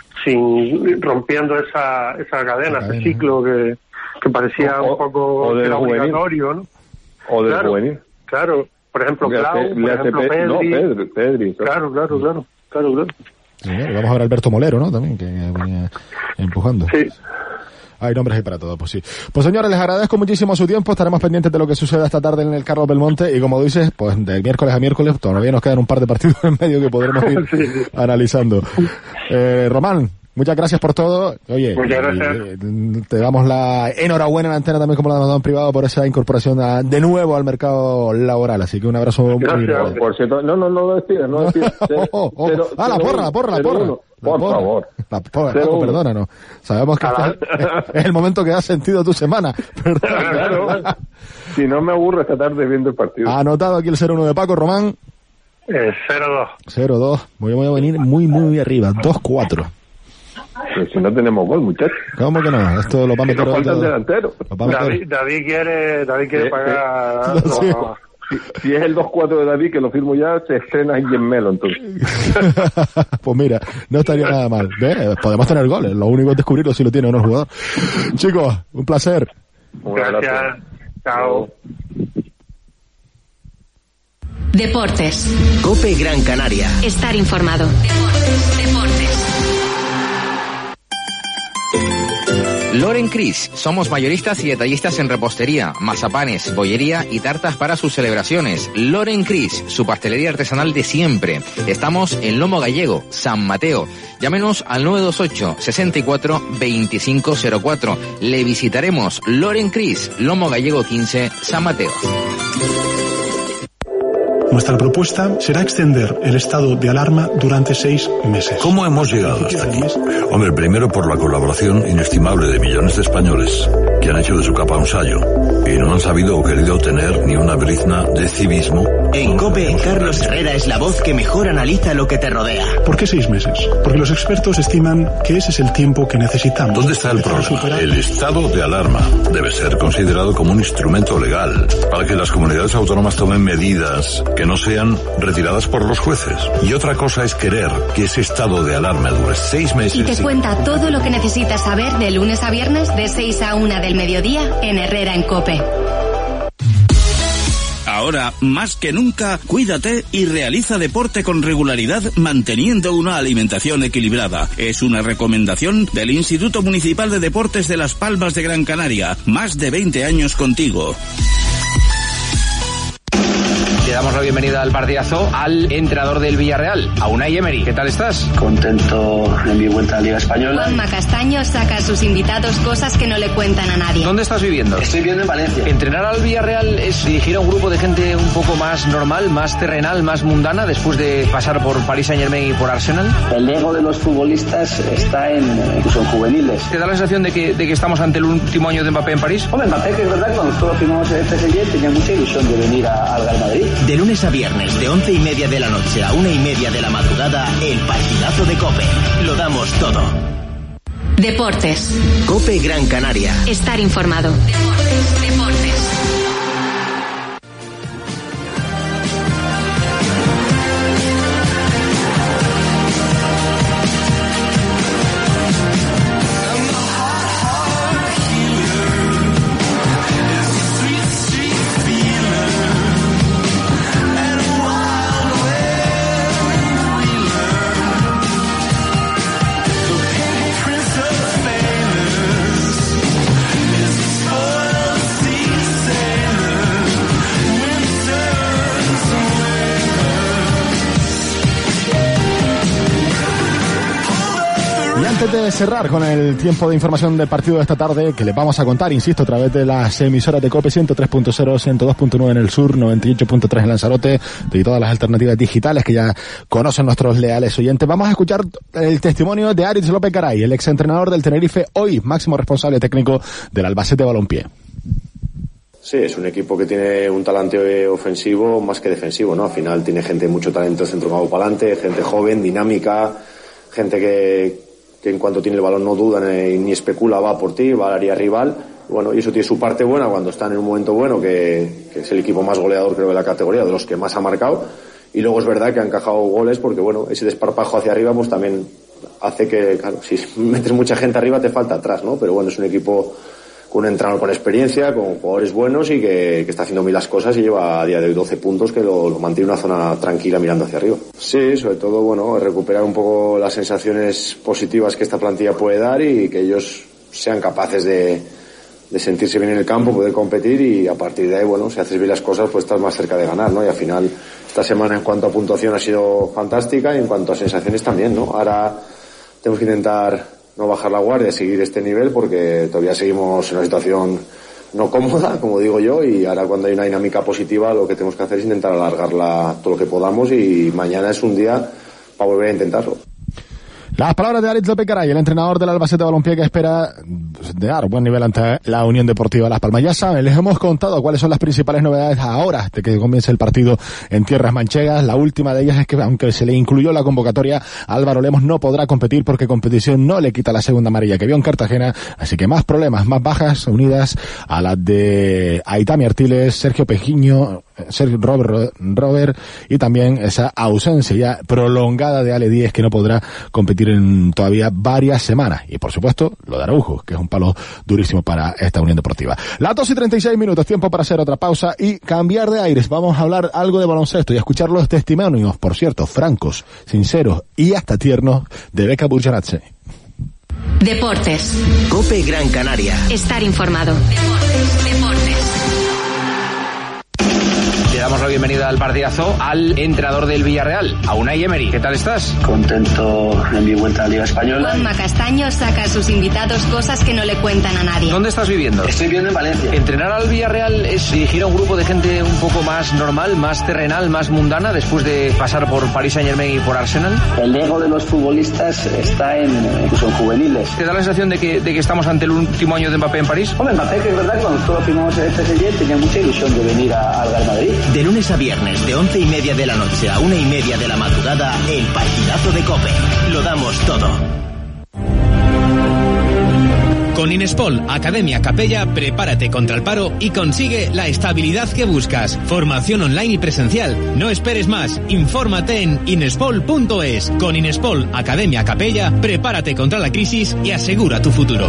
sin rompiendo esa esa cadena, ese ciclo que, que parecía O- un poco o que del era juvenil. obligatorio, ¿no? O del Claro. juvenil. Claro, por ejemplo, Porque Clau, hace- por le hace ejemplo, Pe- Pedri. no, Pedri, Pedri, Claro, claro, claro, claro, claro. Sí, y vamos a ver a Alberto Molero, ¿no? También, que venía empujando. Sí. Hay nombres ahí para todo, pues sí. Pues señores, les agradezco muchísimo su tiempo, estaremos pendientes de lo que suceda esta tarde en el Carlos Belmonte, y como dices, pues de miércoles a miércoles todavía nos quedan un par de partidos en medio que podremos ir Sí, sí. analizando. Eh, Román, muchas gracias por todo. Oye, Muchas gracias. y, eh, te damos la enhorabuena en la antena también, como la hemos dado en privado, por esa incorporación a- de nuevo al mercado laboral, así que un abrazo muy grande. Por cierto, no, no, no lo despidas, no lo despidas. Cero- Oh, oh, cero- ah, la cero porra, uno, la porra, la cero porra. uno. La Por porra. favor. La porra, Cero Paco, uno. perdónanos. Sabemos que Ojalá. este es el momento que has sentido tu semana. Claro. Si no me aburro esta tarde viendo el partido. Anotado aquí el cero uno de Paco, Román. Eh, cero dos. cero dos. Voy voy a venir muy, muy arriba. dos cuatro. Pero si no tenemos gol, muchachos. ¿Cómo que no? Esto lo va a Que meter nos hoy falta el todo. delantero. Lo va a meter. David, David quiere, David quiere Eh, pagar. eh, los- sí. Si, si es el dos cuatro de David, que lo firmo ya, se estrena en Melo, entonces. Pues mira, no estaría nada mal. ¿Ves? Podemos tener goles. Lo único es descubrirlo si lo tiene o no el jugador. Chicos, un placer. Gracias. Chao. Deportes. Cope Gran Canaria. Estar informado. Deportes. Deportes. Loren Cris, somos mayoristas y detallistas en repostería, mazapanes, bollería y tartas para sus celebraciones. Loren Cris, su pastelería artesanal de siempre. Estamos en Lomo Gallego, San Mateo. Llámenos al nueve dos ocho, sesenta y cuatro, veinticinco cero cuatro. Le visitaremos. Loren Cris, Lomo Gallego quince, San Mateo. Nuestra propuesta será extender el estado de alarma durante seis meses. ¿Cómo hemos llegado hasta aquí? Hombre, primero por la colaboración inestimable de millones de españoles que han hecho de su capa un sayo y no han sabido o querido tener ni una brizna de civismo. En COPE, Carlos Herrera es la voz que mejor analiza lo que te rodea. ¿Por qué seis meses? Porque los expertos estiman que ese es el tiempo que necesitamos. ¿Dónde está el problema? El estado de alarma debe ser considerado como un instrumento legal para que las comunidades autónomas tomen medidas que no sean retiradas por los jueces. Y otra cosa es querer que ese estado de alarma dure seis meses. Y te sin- cuenta todo lo que necesitas saber de lunes a viernes de seis a una del mediodía en Herrera en COPE. Ahora, más que nunca, cuídate y realiza deporte con regularidad manteniendo una alimentación equilibrada. Es una recomendación del Instituto Municipal de Deportes de Las Palmas de Gran Canaria. Más de veinte años contigo. Le damos la bienvenida al partidazo al entrenador del Villarreal, a Unai Emery. ¿Qué tal estás? Contento en mi vuelta a la Liga Española. Juanma Castaño saca a sus invitados cosas que no le cuentan a nadie. ¿Dónde estás viviendo? Estoy viviendo en Valencia. Entrenar al Villarreal es dirigir a un grupo de gente un poco más normal, más terrenal, más mundana, después de pasar por Paris Saint-Germain y por Arsenal. El ego de los futbolistas está en, incluso en juveniles. ¿Te da la sensación de que, de que estamos ante el último año de Mbappé en París? Hombre, Mbappé, que es verdad que cuando nosotros firmamos el P S G tenía mucha ilusión de venir a- al Real Madrid. De lunes a viernes, de once y media de la noche a una y media de la madrugada, el partidazo de COPE. Lo damos todo. Deportes. COPE Gran Canaria. Estar informado. Deportes. Deportes. Prince of Spain is spoiled Antes de cerrar con el tiempo de información del partido de esta tarde, que les vamos a contar, insisto, a través de las emisoras de COPE ciento tres punto cero, ciento dos punto nueve en el sur, noventa y ocho punto tres en Lanzarote, y todas las alternativas digitales que ya conocen nuestros leales oyentes, vamos a escuchar el testimonio de Aritz López Garay, el exentrenador del Tenerife, hoy máximo responsable técnico del Albacete Balompié. Sí, es un equipo que tiene un talante ofensivo más que defensivo, ¿no? Al final tiene gente, mucho talento centro para adelante, gente joven, dinámica, gente que, que en cuanto tiene el balón no duda ni, ni especula, va por ti, va al área rival. Bueno, y eso tiene su parte buena cuando están en un momento bueno, que, que es el equipo más goleador, creo, de la categoría, de los que más ha marcado. Y luego es verdad que han encajado goles porque, bueno, ese desparpajo hacia arriba pues también hace que, claro, si metes mucha gente arriba te falta atrás, ¿no? Pero bueno, es un equipo con un entrenador con experiencia, con jugadores buenos y que, que está haciendo mil las cosas y lleva a día de hoy doce puntos, que lo, lo mantiene en una zona tranquila mirando hacia arriba. Sí, sobre todo, bueno, recuperar un poco las sensaciones positivas que esta plantilla puede dar y que ellos sean capaces de, de sentirse bien en el campo, poder competir y a partir de ahí, bueno, si haces bien las cosas pues estás más cerca de ganar, ¿no? Y al final esta semana en cuanto a puntuación ha sido fantástica y en cuanto a sensaciones también, ¿no? Ahora tenemos que intentar no bajar la guardia, seguir este nivel porque todavía seguimos en una situación no cómoda, como digo yo, y ahora cuando hay una dinámica positiva lo que tenemos que hacer es intentar alargarla todo lo que podamos y mañana es un día para volver a intentarlo. Las palabras de Aritz López Garay, el entrenador del Albacete Balompié, que espera de dar buen nivel ante la Unión Deportiva Las Palmas. Ya saben, les hemos contado cuáles son las principales novedades ahora de que comience el partido en tierras manchegas. La última de ellas es que, aunque se le incluyó la convocatoria, Álvaro Lemos no podrá competir porque competición no le quita la segunda amarilla que vio en Cartagena. Así que más problemas, más bajas unidas a las de Aitami Artiles, Sergio Pejiño, Sergio Robert, Robert y también esa ausencia ya prolongada de Ale Díez, que no podrá competir en todavía varias semanas. Y por supuesto, lo de Araujo, que es un palo durísimo para esta Unión Deportiva. Las dos y treinta y seis minutos, tiempo para hacer otra pausa y cambiar de aires. Vamos a hablar algo de baloncesto y a escuchar los testimonios, por cierto, francos, sinceros y hasta tiernos, de Becca Burjanatze. Deportes. COPE Gran Canaria. Estar informado. Deportes. Deportes. Le damos la bienvenida al partidazo al entrenador del Villarreal, a Unai Emery. ¿Qué tal estás? Contento en mi vuelta a la Liga Española. Juanma Castaño saca a sus invitados cosas que no le cuentan a nadie. ¿Dónde estás viviendo? Estoy viviendo en Valencia. Entrenar al Villarreal es dirigir a un grupo de gente un poco más normal, más terrenal, más mundana, después de pasar por Paris Saint-Germain y por Arsenal. El ego de los futbolistas está en, incluso en juveniles. ¿Te da la sensación de que, de que estamos ante el último año de Mbappé en París? Hombre, Mbappé, que es verdad que cuando nosotros firmamos el P S G tenía mucha ilusión de venir a, al Real Madrid. De lunes a viernes, de once y media de la noche a una y media de la madrugada, el partidazo de COPE. Lo damos todo. Con Inespol Academia Capella, prepárate contra el paro y consigue la estabilidad que buscas. Formación online y presencial. No esperes más. Infórmate en inespol punto es. Con Inespol Academia Capella, prepárate contra la crisis y asegura tu futuro.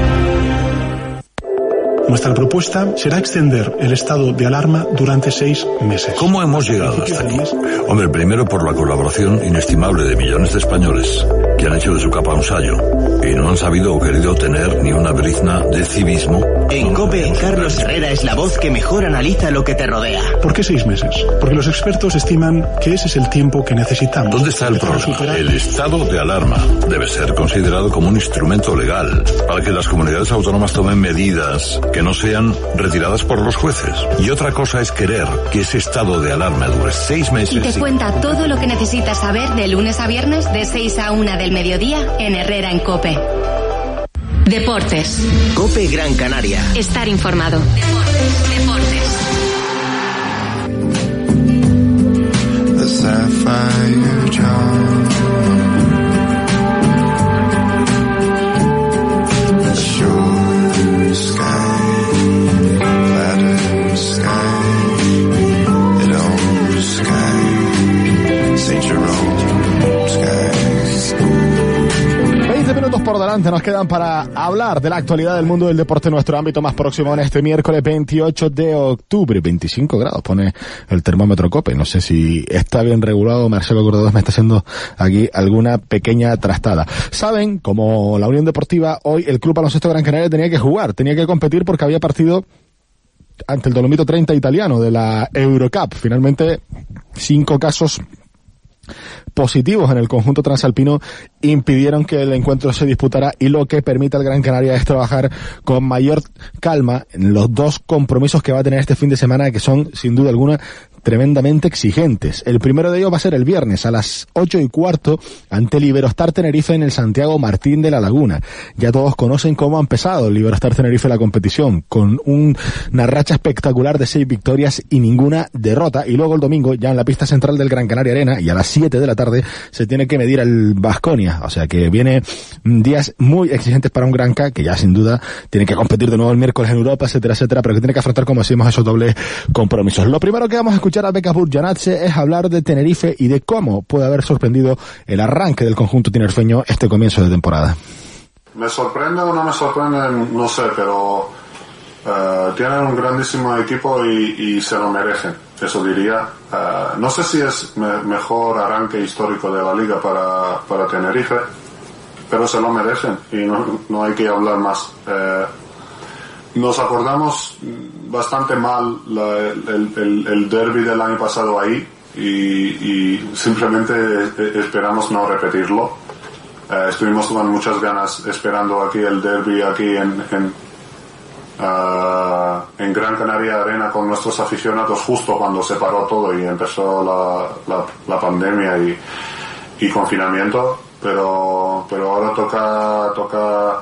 Nuestra propuesta será extender el estado de alarma durante seis meses. ¿Cómo hemos llegado hasta aquí? Hombre, primero por la colaboración inestimable de millones de españoles que han hecho de su capa un sayo y no han sabido o querido tener ni una brizna de civismo. En COPE, Carlos Herrera es la voz que mejor analiza lo que te rodea. ¿Por qué seis meses? Porque los expertos estiman que ese es el tiempo que necesitamos. ¿Dónde está el problema? Superar... El estado de alarma debe ser considerado como un instrumento legal para que las comunidades autónomas tomen medidas que no sean retiradas por los jueces. Y otra cosa es querer que ese estado de alarma dure seis meses. Y te y... cuenta todo lo que necesitas saber de lunes a viernes de seis a una del mediodía en Herrera en COPE. Deportes. COPE Gran Canaria. Estar informado. Deportes. Deportes. The sapphire jar. The shore sky. Ladder sky. It all sky. Saint Jerome skies. veinte minutos por delante nos quedan para hablar de la actualidad del mundo del deporte en nuestro ámbito más próximo en este miércoles veintiocho de octubre. veinticinco grados pone el termómetro COPE. No sé si está bien regulado. Marcelo Cordobés me está haciendo aquí alguna pequeña trastada. Saben, como la Unión Deportiva, hoy el Club Baloncesto Gran Canaria tenía que jugar, tenía que competir porque había partido ante el Dolomito treinta italiano de la Eurocup. Finalmente, cinco casos positivos en el conjunto transalpino impidieron que el encuentro se disputara, y lo que permite al Gran Canaria es trabajar con mayor calma en los dos compromisos que va a tener este fin de semana, que son sin duda alguna tremendamente exigentes. El primero de ellos va a ser el viernes a las ocho y cuarto ante el Iberostar Tenerife en el Santiago Martín de la Laguna. Ya todos conocen cómo ha empezado el Iberostar Tenerife la competición, con un, una racha espectacular de seis victorias y ninguna derrota, y luego el domingo ya en la pista central del Gran Canaria Arena y a las siete de la tarde se tiene que medir al Baskonia, o sea que viene días muy exigentes para un Gran K, que ya sin duda tiene que competir de nuevo el miércoles en Europa, etcétera, etcétera, pero que tiene que afrontar, como decimos, esos dobles compromisos. Lo primero que vamos a escuchar a Beka Burjanadze es hablar de Tenerife y de cómo puede haber sorprendido el arranque del conjunto tinerfeño este comienzo de temporada. ¿Me sorprende o no me sorprende? No sé, pero uh, tienen un grandísimo equipo y, y se lo merecen, eso diría. Uh, no sé si es me, mejor arranque histórico de la liga para, para Tenerife, pero se lo merecen y no, no hay que hablar más. Uh, Nos acordamos bastante mal la, el, el, el derbi del año pasado ahí y, y simplemente esperamos no repetirlo. Eh, estuvimos con muchas ganas esperando aquí el derbi aquí en, en, uh, en Gran Canaria Arena con nuestros aficionados justo cuando se paró todo y empezó la, la, la pandemia y, y confinamiento, pero, pero ahora toca, toca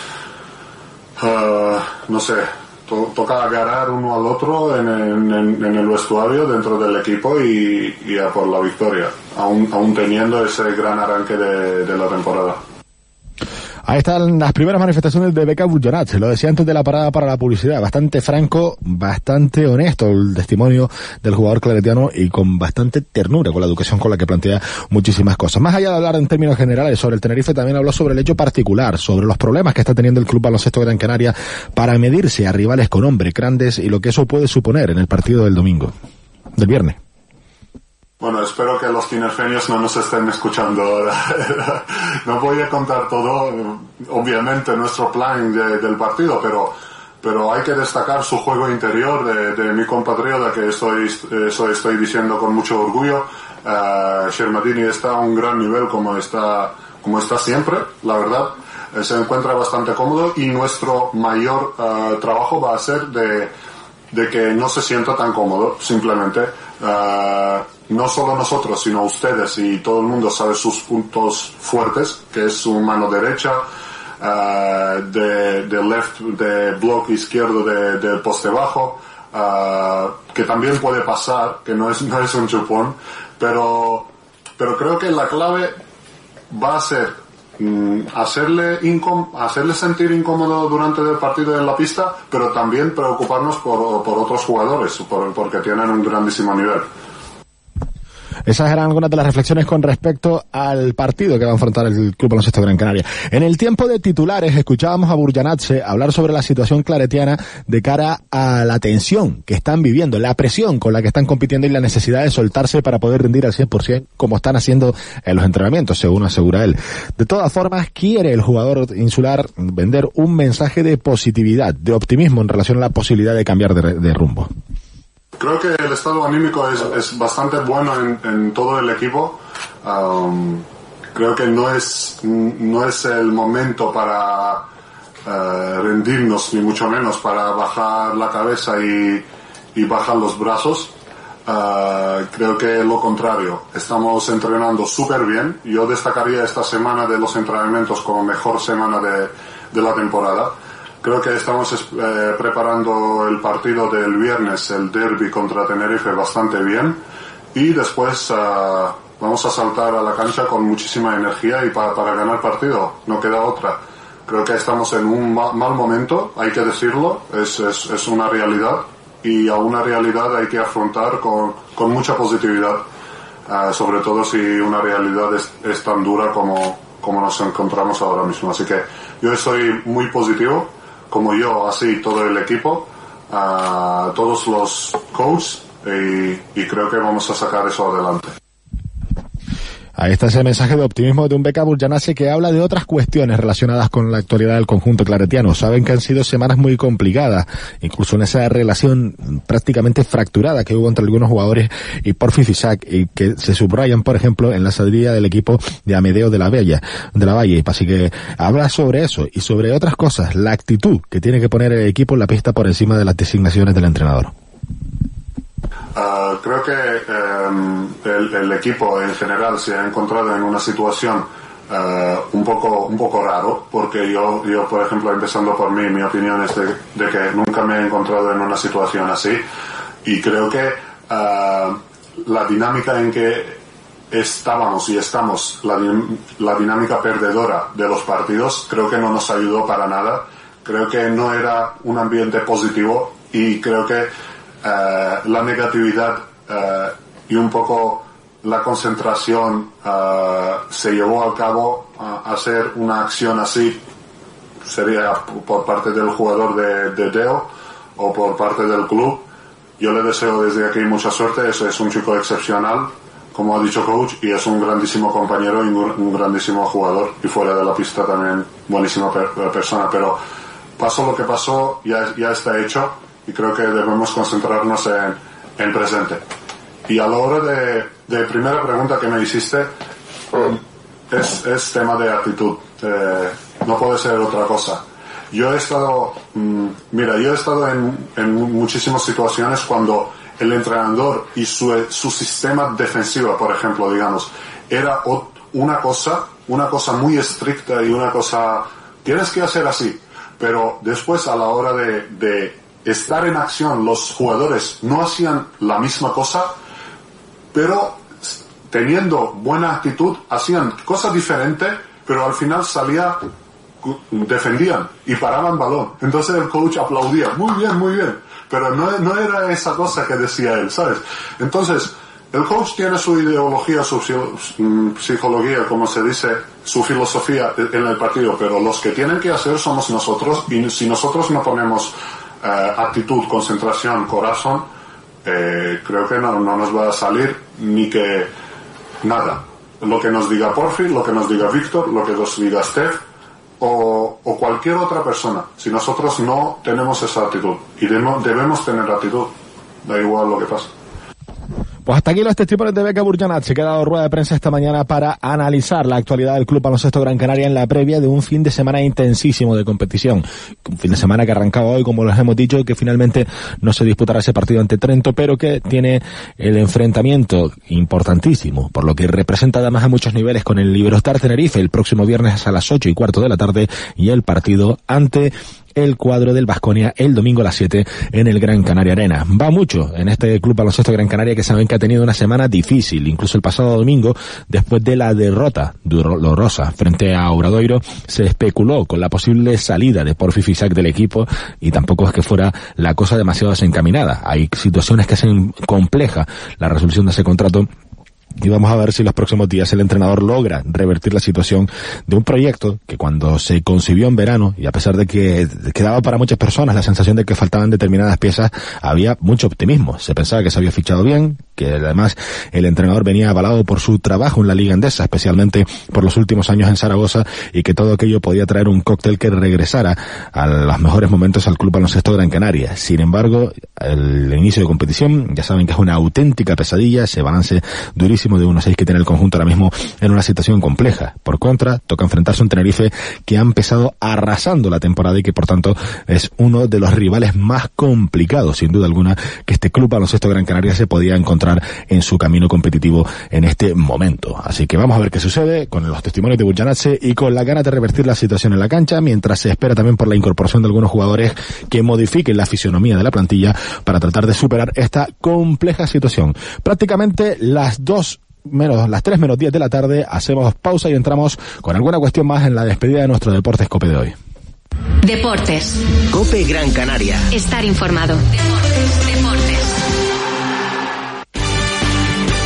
Uh, no sé, to- toca agarrar uno al otro en, en, en el vestuario dentro del equipo y, y a por la victoria, aún, aún teniendo ese gran arranque de, de la temporada. Ahí están las primeras manifestaciones de Beka Burjanadze, lo decía antes de la parada para la publicidad, bastante franco, bastante honesto el testimonio del jugador claretiano y con bastante ternura con la educación con la que plantea muchísimas cosas. Más allá de hablar en términos generales sobre el Tenerife, también habló sobre el hecho particular, sobre los problemas que está teniendo el Club Baloncesto Gran Canaria para medirse a rivales con hombres grandes y lo que eso puede suponer en el partido del domingo, del viernes. Bueno, espero que los tinerfeños no nos estén escuchando ahora. No voy a contar todo, obviamente, nuestro plan de, del partido, pero, pero hay que destacar su juego interior de, de mi compatriota, que estoy, eso estoy diciendo con mucho orgullo. Uh, Shermadini está a un gran nivel como está, como está siempre, la verdad. Uh, se encuentra bastante cómodo y nuestro mayor uh, trabajo va a ser de, de que no se sienta tan cómodo, simplemente. Uh, no solo nosotros, sino ustedes y todo el mundo sabe sus puntos fuertes, que es su mano derecha, uh, de, de left, de bloque izquierdo de, del poste bajo, uh, que también puede pasar, que no es, no es un chupón, pero, pero creo que la clave va a ser mm, hacerle, incom- hacerle sentir incómodo durante el partido en la pista, pero también preocuparnos por, por otros jugadores, por, porque tienen un grandísimo nivel. Esas eran algunas de las reflexiones con respecto al partido que va a enfrentar el Club Baloncesto Gran Canaria. En el tiempo de titulares escuchábamos a Burjanadze hablar sobre la situación claretiana de cara a la tensión que están viviendo, la presión con la que están compitiendo y la necesidad de soltarse para poder rendir al cien por ciento como están haciendo en los entrenamientos, según asegura él. De todas formas, quiere el jugador insular vender un mensaje de positividad, de optimismo en relación a la posibilidad de cambiar de, de rumbo. Creo que el estado anímico es, es bastante bueno en, en todo el equipo. Um, creo que no es, no es el momento para uh, rendirnos, ni mucho menos para bajar la cabeza y, y bajar los brazos. Uh, creo que lo contrario. Estamos entrenando súper bien. Yo destacaría esta semana de los entrenamientos como mejor semana de, de la temporada. Creo que estamos eh, preparando el partido del viernes, el derbi contra Tenerife, bastante bien. Y después uh, vamos a saltar a la cancha con muchísima energía y pa- para ganar partido. No queda otra. Creo que estamos en un ma- mal momento, hay que decirlo. Es, es, es una realidad. Y a una realidad hay que afrontar con, con mucha positividad. Uh, sobre todo si una realidad es, es tan dura como, como nos encontramos ahora mismo. Así que yo estoy muy positivo. Como yo, así todo el equipo, uh, todos los coaches, y, y creo que vamos a sacar eso adelante. Ahí está ese mensaje de optimismo de un Beka Burjanadze que habla de otras cuestiones relacionadas con la actualidad del conjunto claretiano. Saben que han sido semanas muy complicadas, incluso en esa relación prácticamente fracturada que hubo entre algunos jugadores y Porfi Fisac, y que se subrayan, por ejemplo, en la salida del equipo de Amedeo de la Bella, de la Valle. Así que habla sobre eso y sobre otras cosas, la actitud que tiene que poner el equipo en la pista por encima de las designaciones del entrenador. Uh, creo que um, el, el equipo en general se ha encontrado en una situación uh, un poco un poco raro, porque yo, yo por ejemplo, empezando por mí, mi opinión es de, de que nunca me he encontrado en una situación así, y creo que uh, la dinámica en que estábamos y estamos, la, la dinámica perdedora de los partidos, creo que no nos ayudó para nada. Creo que no era un ambiente positivo, y creo que Uh, la negatividad uh, y un poco la concentración uh, se llevó a cabo a hacer una acción así, sería por parte del jugador de, de Deo o por parte del club. Yo le deseo desde aquí mucha suerte. Ese es un chico excepcional, como ha dicho coach, y es un grandísimo compañero y un, un grandísimo jugador, y fuera de la pista también buenísima per, persona, pero pasó lo que pasó, ya, ya está hecho. Y creo que debemos concentrarnos en, en presente. Y a la hora de, de primera pregunta que me hiciste, es, es tema de actitud. Eh, no puede ser otra cosa. Yo he estado, mmm, mira, yo he estado en, en muchísimas situaciones cuando el entrenador y su, su sistema defensivo, por ejemplo, digamos, era una cosa, una cosa muy estricta y una cosa, tienes que hacer así. Pero después, a la hora de, de estar en acción, los jugadores no hacían la misma cosa, pero teniendo buena actitud, hacían cosas diferentes, pero al final salía, defendían y paraban balón. Entonces el coach aplaudía, muy bien, muy bien, pero no, no era esa cosa que decía él, ¿sabes? Entonces, el coach tiene su ideología, su psicología, como se dice, su filosofía en el partido, pero los que tienen que hacer somos nosotros, y si nosotros no ponemos Uh, actitud, concentración, corazón, eh, creo que no, no nos va a salir ni que nada. Lo que nos diga Porfi, lo que nos diga Víctor, lo que nos diga Steph o, o cualquier otra persona, si nosotros no tenemos esa actitud, y debemos, debemos tener actitud, da igual lo que pase. Pues hasta aquí los testimonios de Beka Burjanadze, que ha dado rueda de prensa esta mañana para analizar la actualidad del Club Baloncesto Gran Canaria en la previa de un fin de semana intensísimo de competición. Un fin de semana que arrancaba hoy, como les hemos dicho, que finalmente no se disputará ese partido ante Trento, pero que tiene el enfrentamiento importantísimo, por lo que representa además a muchos niveles, con el Iberostar Tenerife el próximo viernes a las ocho y cuarto de la tarde, y el partido ante el cuadro del Baskonia el domingo a las siete en el Gran Canaria Arena. Va mucho en este Club Baloncesto Gran Canaria, que saben que ha tenido una semana difícil. Incluso el pasado domingo, después de la derrota dolorosa frente a Obradoiro, se especuló con la posible salida de Porfi Fisac del equipo, y tampoco es que fuera la cosa demasiado desencaminada. Hay situaciones que hacen compleja la resolución de ese contrato, y vamos a ver si los próximos días el entrenador logra revertir la situación de un proyecto que, cuando se concibió en verano, y a pesar de que quedaba para muchas personas la sensación de que faltaban determinadas piezas, había mucho optimismo. Se pensaba que se había fichado bien, que además el entrenador venía avalado por su trabajo en la Liga Endesa, especialmente por los últimos años en Zaragoza, y que todo aquello podía traer un cóctel que regresara a los mejores momentos al Club Baloncesto Gran Canaria. Sin embargo, el inicio de competición, ya saben que es una auténtica pesadilla, ese balance durísimo de uno a seis que tiene el conjunto ahora mismo en una situación compleja. Por contra, toca enfrentarse a un Tenerife que ha empezado arrasando la temporada, y que por tanto es uno de los rivales más complicados, sin duda alguna, que este Club Baloncesto Gran Canaria se podía encontrar en su camino competitivo en este momento. Así que vamos a ver qué sucede con los testimonios de Burjanadze y con la ganas de revertir la situación en la cancha, mientras se espera también por la incorporación de algunos jugadores que modifiquen la fisionomía de la plantilla para tratar de superar esta compleja situación. Prácticamente las dos menos las tres menos diez de la tarde, hacemos pausa y entramos con alguna cuestión más en la despedida de nuestro Deportes Cope de hoy. Deportes. Cope Gran Canaria. Estar informado. Deportes. Deportes.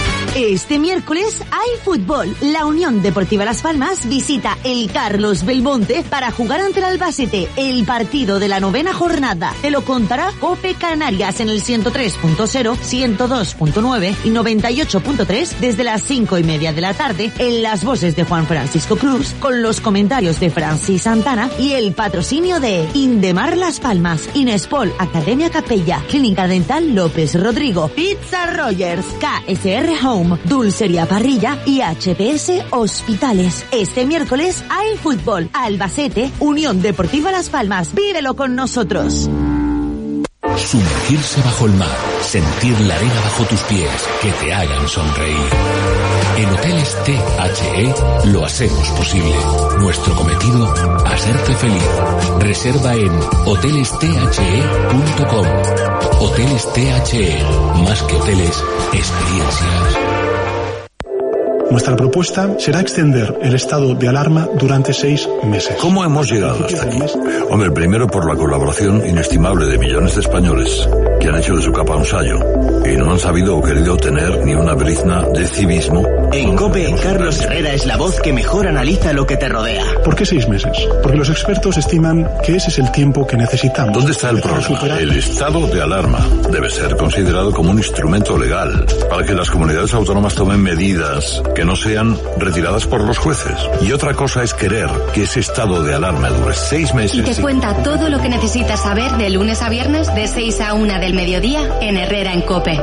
Este miércoles hay fútbol. La Unión Deportiva Las Palmas visita el Carlos Belmonte para jugar ante el Albacete, el partido de la novena jornada. Te lo contará COPE Canarias en el ciento tres punto cero, ciento dos punto nueve y noventa y ocho punto tres desde las cinco y media de la tarde en las voces de Juan Francisco Cruz, con los comentarios de Francis Santana y el patrocinio de Indemar Las Palmas, Inespol Academia Capella, Clínica Dental López Rodrigo, Pizza Rogers, K S R Home, Dulcería Parrilla y H P S Hospitales. Este miércoles hay fútbol. Albacete, Unión Deportiva Las Palmas. Vívelo con nosotros. Sumergirse bajo el mar, sentir la arena bajo tus pies, que te hagan sonreír. En Hoteles T H E lo hacemos posible. Nuestro cometido, hacerte feliz. Reserva en hoteles t h e punto com. Hoteles T H E, más que hoteles, experiencias. Nuestra propuesta será extender el estado de alarma durante seis meses. ¿Cómo hemos llegado hasta aquí? Hombre, primero por la colaboración inestimable de millones de españoles que han hecho de su capa un sayo y no han sabido o querido tener ni una brizna de civismo. En COPE, Carlos Herrera es la voz que mejor analiza lo que te rodea. ¿Por qué seis meses? Porque los expertos estiman que ese es el tiempo que necesitamos. ¿Dónde está el problema? El estado de alarma debe ser considerado como un instrumento legal para que las comunidades autónomas tomen medidas que no sean retiradas por los jueces. Y otra cosa es querer que ese estado de alarma dure seis meses. Y te cuenta todo lo que necesitas saber de lunes a viernes de seis a una del mediodía en Herrera en COPE.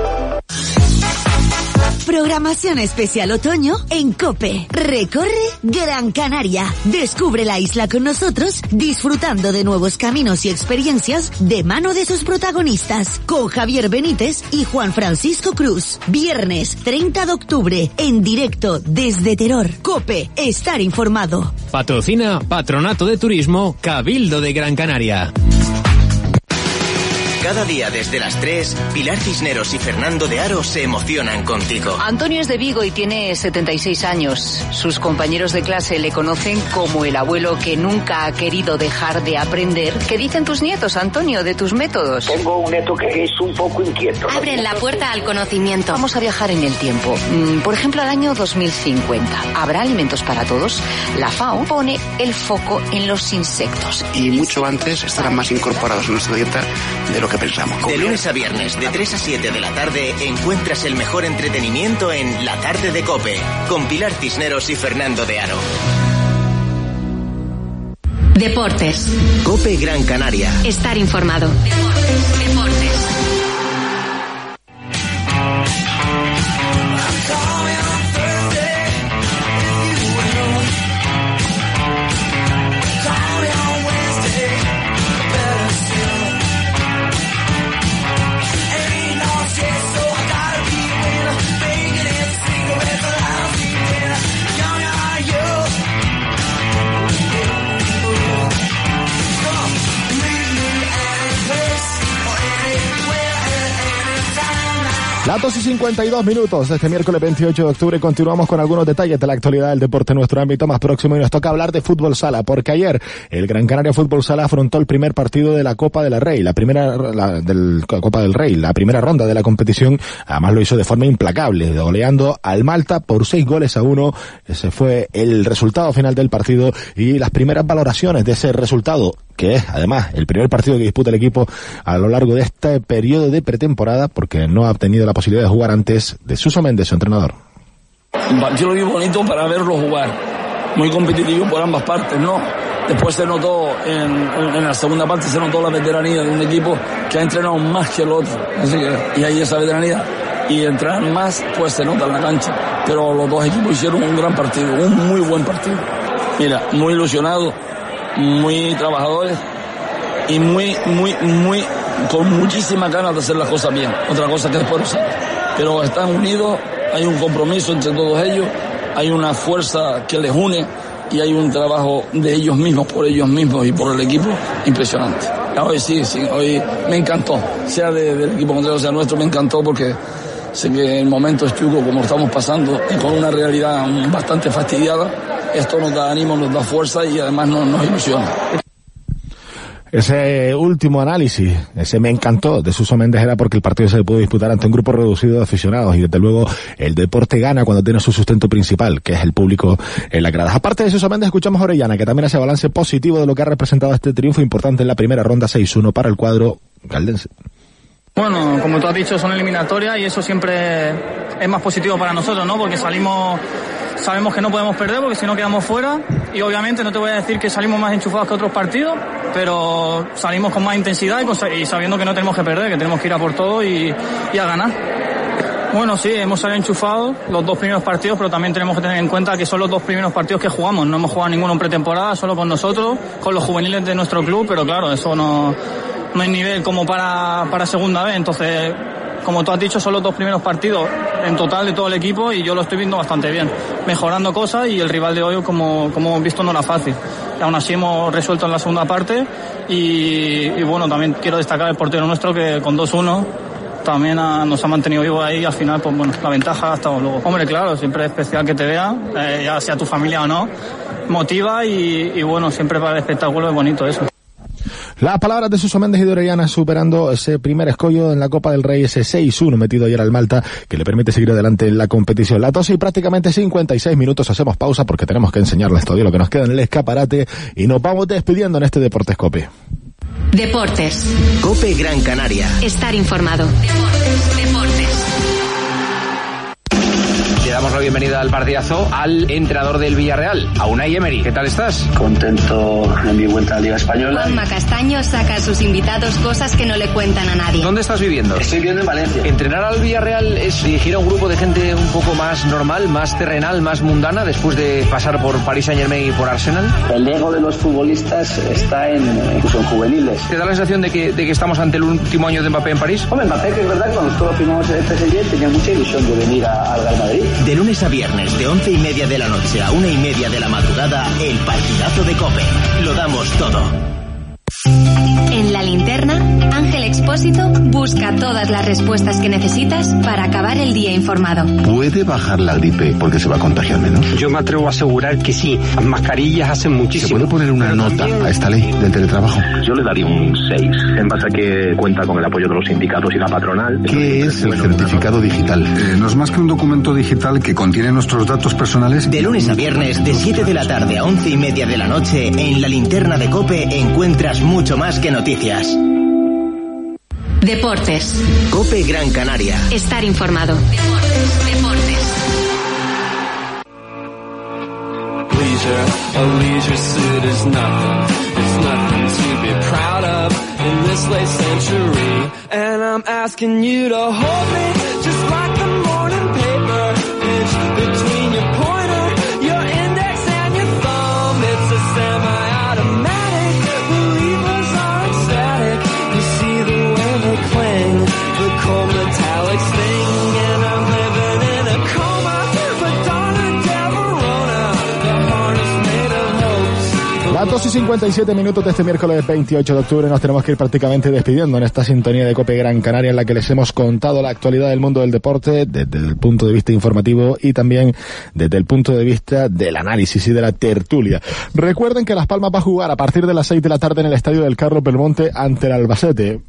Programación especial otoño en COPE. Recorre Gran Canaria. Descubre la isla con nosotros, disfrutando de nuevos caminos y experiencias de mano de sus protagonistas, con Javier Benítez y Juan Francisco Cruz. Viernes treinta de octubre, en directo desde Teror. COPE, estar informado. Patrocina Patronato de Turismo, Cabildo de Gran Canaria. Cada día desde las tres, Pilar Cisneros y Fernando de Aro se emocionan contigo. Antonio es de Vigo y tiene setenta y seis años. Sus compañeros de clase le conocen como el abuelo que nunca ha querido dejar de aprender. ¿Qué dicen tus nietos, Antonio, de tus métodos? Tengo un nieto que es un poco inquieto. Abren la puerta al conocimiento. Vamos a viajar en el tiempo. Por ejemplo, al año dos mil cincuenta. ¿Habrá alimentos para todos? La FAO pone el foco en los insectos. Y mucho antes estarán más incorporados en nuestra dieta de lo que pensamos. De lunes a viernes, de tres a siete de la tarde, encuentras el mejor entretenimiento en La Tarde de COPE, con Pilar Cisneros y Fernando de Aro. Deportes. COPE Gran Canaria. Estar informado. Deportes. Deportes. Las dos y cincuenta y dos minutos de este miércoles veintiocho de octubre continuamos con algunos detalles de la actualidad del deporte en nuestro ámbito más próximo y nos toca hablar de fútbol sala, porque ayer el Gran Canaria Fútbol Sala afrontó el primer partido de la Copa del Rey, la primera la, del Copa del Rey, la primera ronda de la competición. Además lo hizo de forma implacable, goleando al Malta por seis goles a uno. Ese fue el resultado final del partido y las primeras valoraciones de ese resultado, que es además el primer partido que disputa el equipo a lo largo de este periodo de pretemporada, porque no ha tenido la posibilidad de jugar antes, de Suso Méndez, su entrenador. Un partido muy bonito para verlo jugar, muy competitivo por ambas partes, ¿no? Después se notó, en, en la segunda parte se notó la veteranía de un equipo que ha entrenado más que el otro, así que, y ahí esa veteranía, y entrenar más, pues se nota en la cancha, pero los dos equipos hicieron un gran partido, un muy buen partido. Mira, muy ilusionado, muy trabajadores y muy, muy, muy, con muchísimas ganas de hacer las cosas bien. Otra cosa que después no sé. Pero están unidos, hay un compromiso entre todos ellos, hay una fuerza que les une y hay un trabajo de ellos mismos, por ellos mismos y por el equipo impresionante. Hoy sí, sí, hoy me encantó, sea de, del equipo contrario, sea nuestro, me encantó porque sé que el momento es chulo como estamos pasando y con una realidad bastante fastidiada. Esto nos da ánimo, nos da fuerza y además nos, nos ilusiona. Ese último análisis, ese me encantó de Suso Méndez, era porque el partido se pudo disputar ante un grupo reducido de aficionados y desde luego el deporte gana cuando tiene su sustento principal, que es el público en las gradas. Aparte de Suso Méndez, escuchamos a Orellana, que también hace balance positivo de lo que ha representado este triunfo importante en la primera ronda seis uno para el cuadro caldense. Bueno, como tú has dicho, son eliminatorias y eso siempre es más positivo para nosotros, ¿no? Porque salimos, sabemos que no podemos perder porque si no quedamos fuera y obviamente no te voy a decir que salimos más enchufados que otros partidos, pero salimos con más intensidad y, con, y sabiendo que no tenemos que perder, que tenemos que ir a por todo y, y a ganar. Bueno, sí, hemos salido enchufados los dos primeros partidos, pero también tenemos que tener en cuenta que son los dos primeros partidos que jugamos. No hemos jugado ninguno en pretemporada, solo con nosotros, con los juveniles de nuestro club, pero claro, eso no, no hay nivel como para, para segunda vez. Entonces, como tú has dicho, son los dos primeros partidos en total de todo el equipo y yo lo estoy viendo bastante bien, mejorando cosas y el rival de hoy, como, como hemos visto, no era fácil. Y aún así hemos resuelto en la segunda parte y, y bueno, también quiero destacar el portero nuestro que con dos uno también ha, nos ha mantenido vivos ahí y al final, pues bueno, la ventaja ha estado luego. Hombre, claro, siempre es especial que te vea, eh, ya sea tu familia o no, motiva y, y bueno, siempre para el espectáculo es bonito eso. Las palabras de Suso Méndez y de Orellana superando ese primer escollo en la Copa del Rey, ese seis uno metido ayer al Malta, que le permite seguir adelante en la competición. La doce y prácticamente cincuenta y seis minutos, hacemos pausa porque tenemos que enseñarles todavía lo que nos queda en el escaparate y nos vamos despidiendo en este Deportes Cope. Deportes. Cope Gran Canaria. Estar informado. Deportes. Deportes. Le damos la bienvenida al partidazo al entrenador del Villarreal, a Unai Emery. ¿Qué tal estás? Contento en mi vuelta a la Liga Española. Juanma Castaño saca a sus invitados cosas que no le cuentan a nadie. ¿Dónde estás viviendo? Estoy viviendo en Valencia. Entrenar al Villarreal es dirigir a un grupo de gente un poco más normal, más terrenal, más mundana, después de pasar por Paris Saint-Germain y por Arsenal. El ego de los futbolistas está en, incluso en juveniles. ¿Te da la sensación de que, de que estamos ante el último año de Mbappé en París? Hombre, Mbappé, que es verdad, cuando nosotros firmamos el P S G tenía mucha ilusión de venir a, al Real Madrid. De lunes a viernes, de once y media de la noche a una y media de la madrugada, el partidazo de COPE. Lo damos todo. En La Linterna, Ángel Expósito busca todas las respuestas que necesitas para acabar el día informado. ¿Puede bajar la gripe porque se va a contagiar menos? Yo me atrevo a asegurar que sí. Las mascarillas hacen muchísimo. ¿Se puede poner una nota a esta ley del teletrabajo? Yo le daría un seis, en base a que cuenta con el apoyo de los sindicatos y la patronal. ¿Qué es el certificado digital? Eh, no es más que un documento digital que contiene nuestros datos personales. De lunes a viernes, de siete de la tarde a once y media de la noche, en La Linterna de COPE encuentras mucho más que noticias. Deportes. COPE Gran Canaria. Estar informado. Deportes. Deportes. Leisure, a leisure suit is nothing. It's nothing to be proud of in this late century. And I'm asking you to hold me just like the morning paper. Pitch between your pointer, your index and your thumb. It's a semi-automatic. Believers are ecstatic. You see the way they cling, the cold metallic sting. And I'm living in a coma, but Donna Deverona, the harness made of hopes. Las dos y cincuenta y siete minutos de este miércoles veintiocho de octubre nos tenemos que ir prácticamente despidiendo en esta sintonía de COPE Gran Canaria en la que les hemos contado la actualidad del mundo del deporte desde el punto de vista informativo y también desde el punto de vista del análisis y de la tertulia. Recuerden que Las Palmas va a jugar a partir de las seis de la tarde en el estadio del Carlos Belmonte ante el Albacete.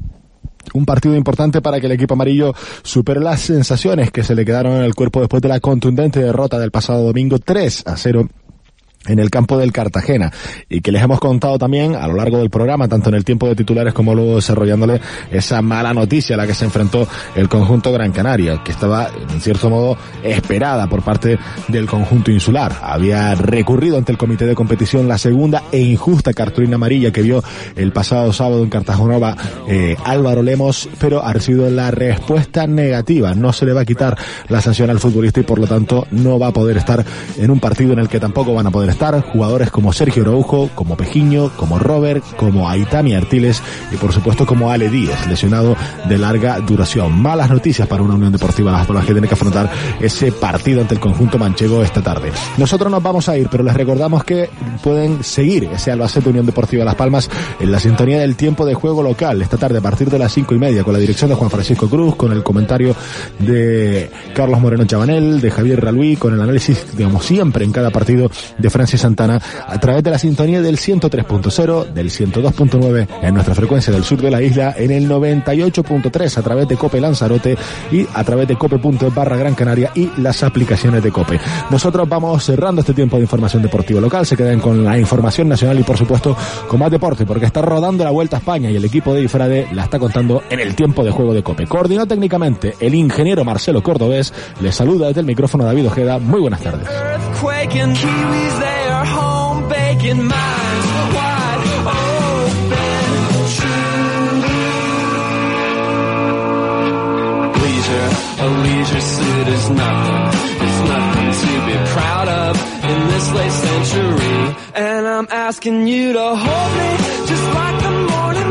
Un partido importante para que el equipo amarillo supere las sensaciones que se le quedaron en el cuerpo después de la contundente derrota del pasado domingo tres a cero en el campo del Cartagena, y que les hemos contado también a lo largo del programa, tanto en el tiempo de titulares como luego desarrollándole esa mala noticia a la que se enfrentó el conjunto Gran Canaria, que estaba en cierto modo esperada por parte del conjunto insular. Había recurrido ante el comité de competición la segunda e injusta cartulina amarilla que vio el pasado sábado en Cartagonova eh, Álvaro Lemos, pero ha recibido la respuesta negativa. No se le va a quitar la sanción al futbolista y por lo tanto no va a poder estar en un partido en el que tampoco van a poder estar jugadores como Sergio Araujo, como Pejiño, como Robert, como Aitami Artiles y por supuesto como Ale Díez, lesionado de larga duración. Malas noticias para una Unión Deportiva Las Palmas que tiene que afrontar ese partido ante el conjunto manchego esta tarde. Nosotros nos vamos a ir, pero les recordamos que pueden seguir ese Albacete Unión Deportiva Las Palmas en la sintonía del tiempo de juego local esta tarde a partir de las cinco y media con la dirección de Juan Francisco Cruz, con el comentario de Carlos Moreno Chabanel, de Javier Raluí, con el análisis, digamos, siempre en cada partido de frente Francis Santana a través de la sintonía del ciento tres punto cero, del ciento dos punto nueve en nuestra frecuencia del sur de la isla, en el noventa y ocho punto tres a través de Cope Lanzarote y a través de cope.es barra Gran Canaria y las aplicaciones de Cope. Nosotros vamos cerrando este tiempo de información deportiva local, se quedan con la información nacional y por supuesto con más deporte, porque está rodando la Vuelta a España y el equipo de Ifrade la está contando en el tiempo de juego de Cope. Coordinó técnicamente el ingeniero Marcelo Cordobés, les saluda desde el micrófono David Ojeda, muy buenas tardes. A leisure suit is nothing, it's nothing to be proud of in this late century. And I'm asking you to hold me just like the morning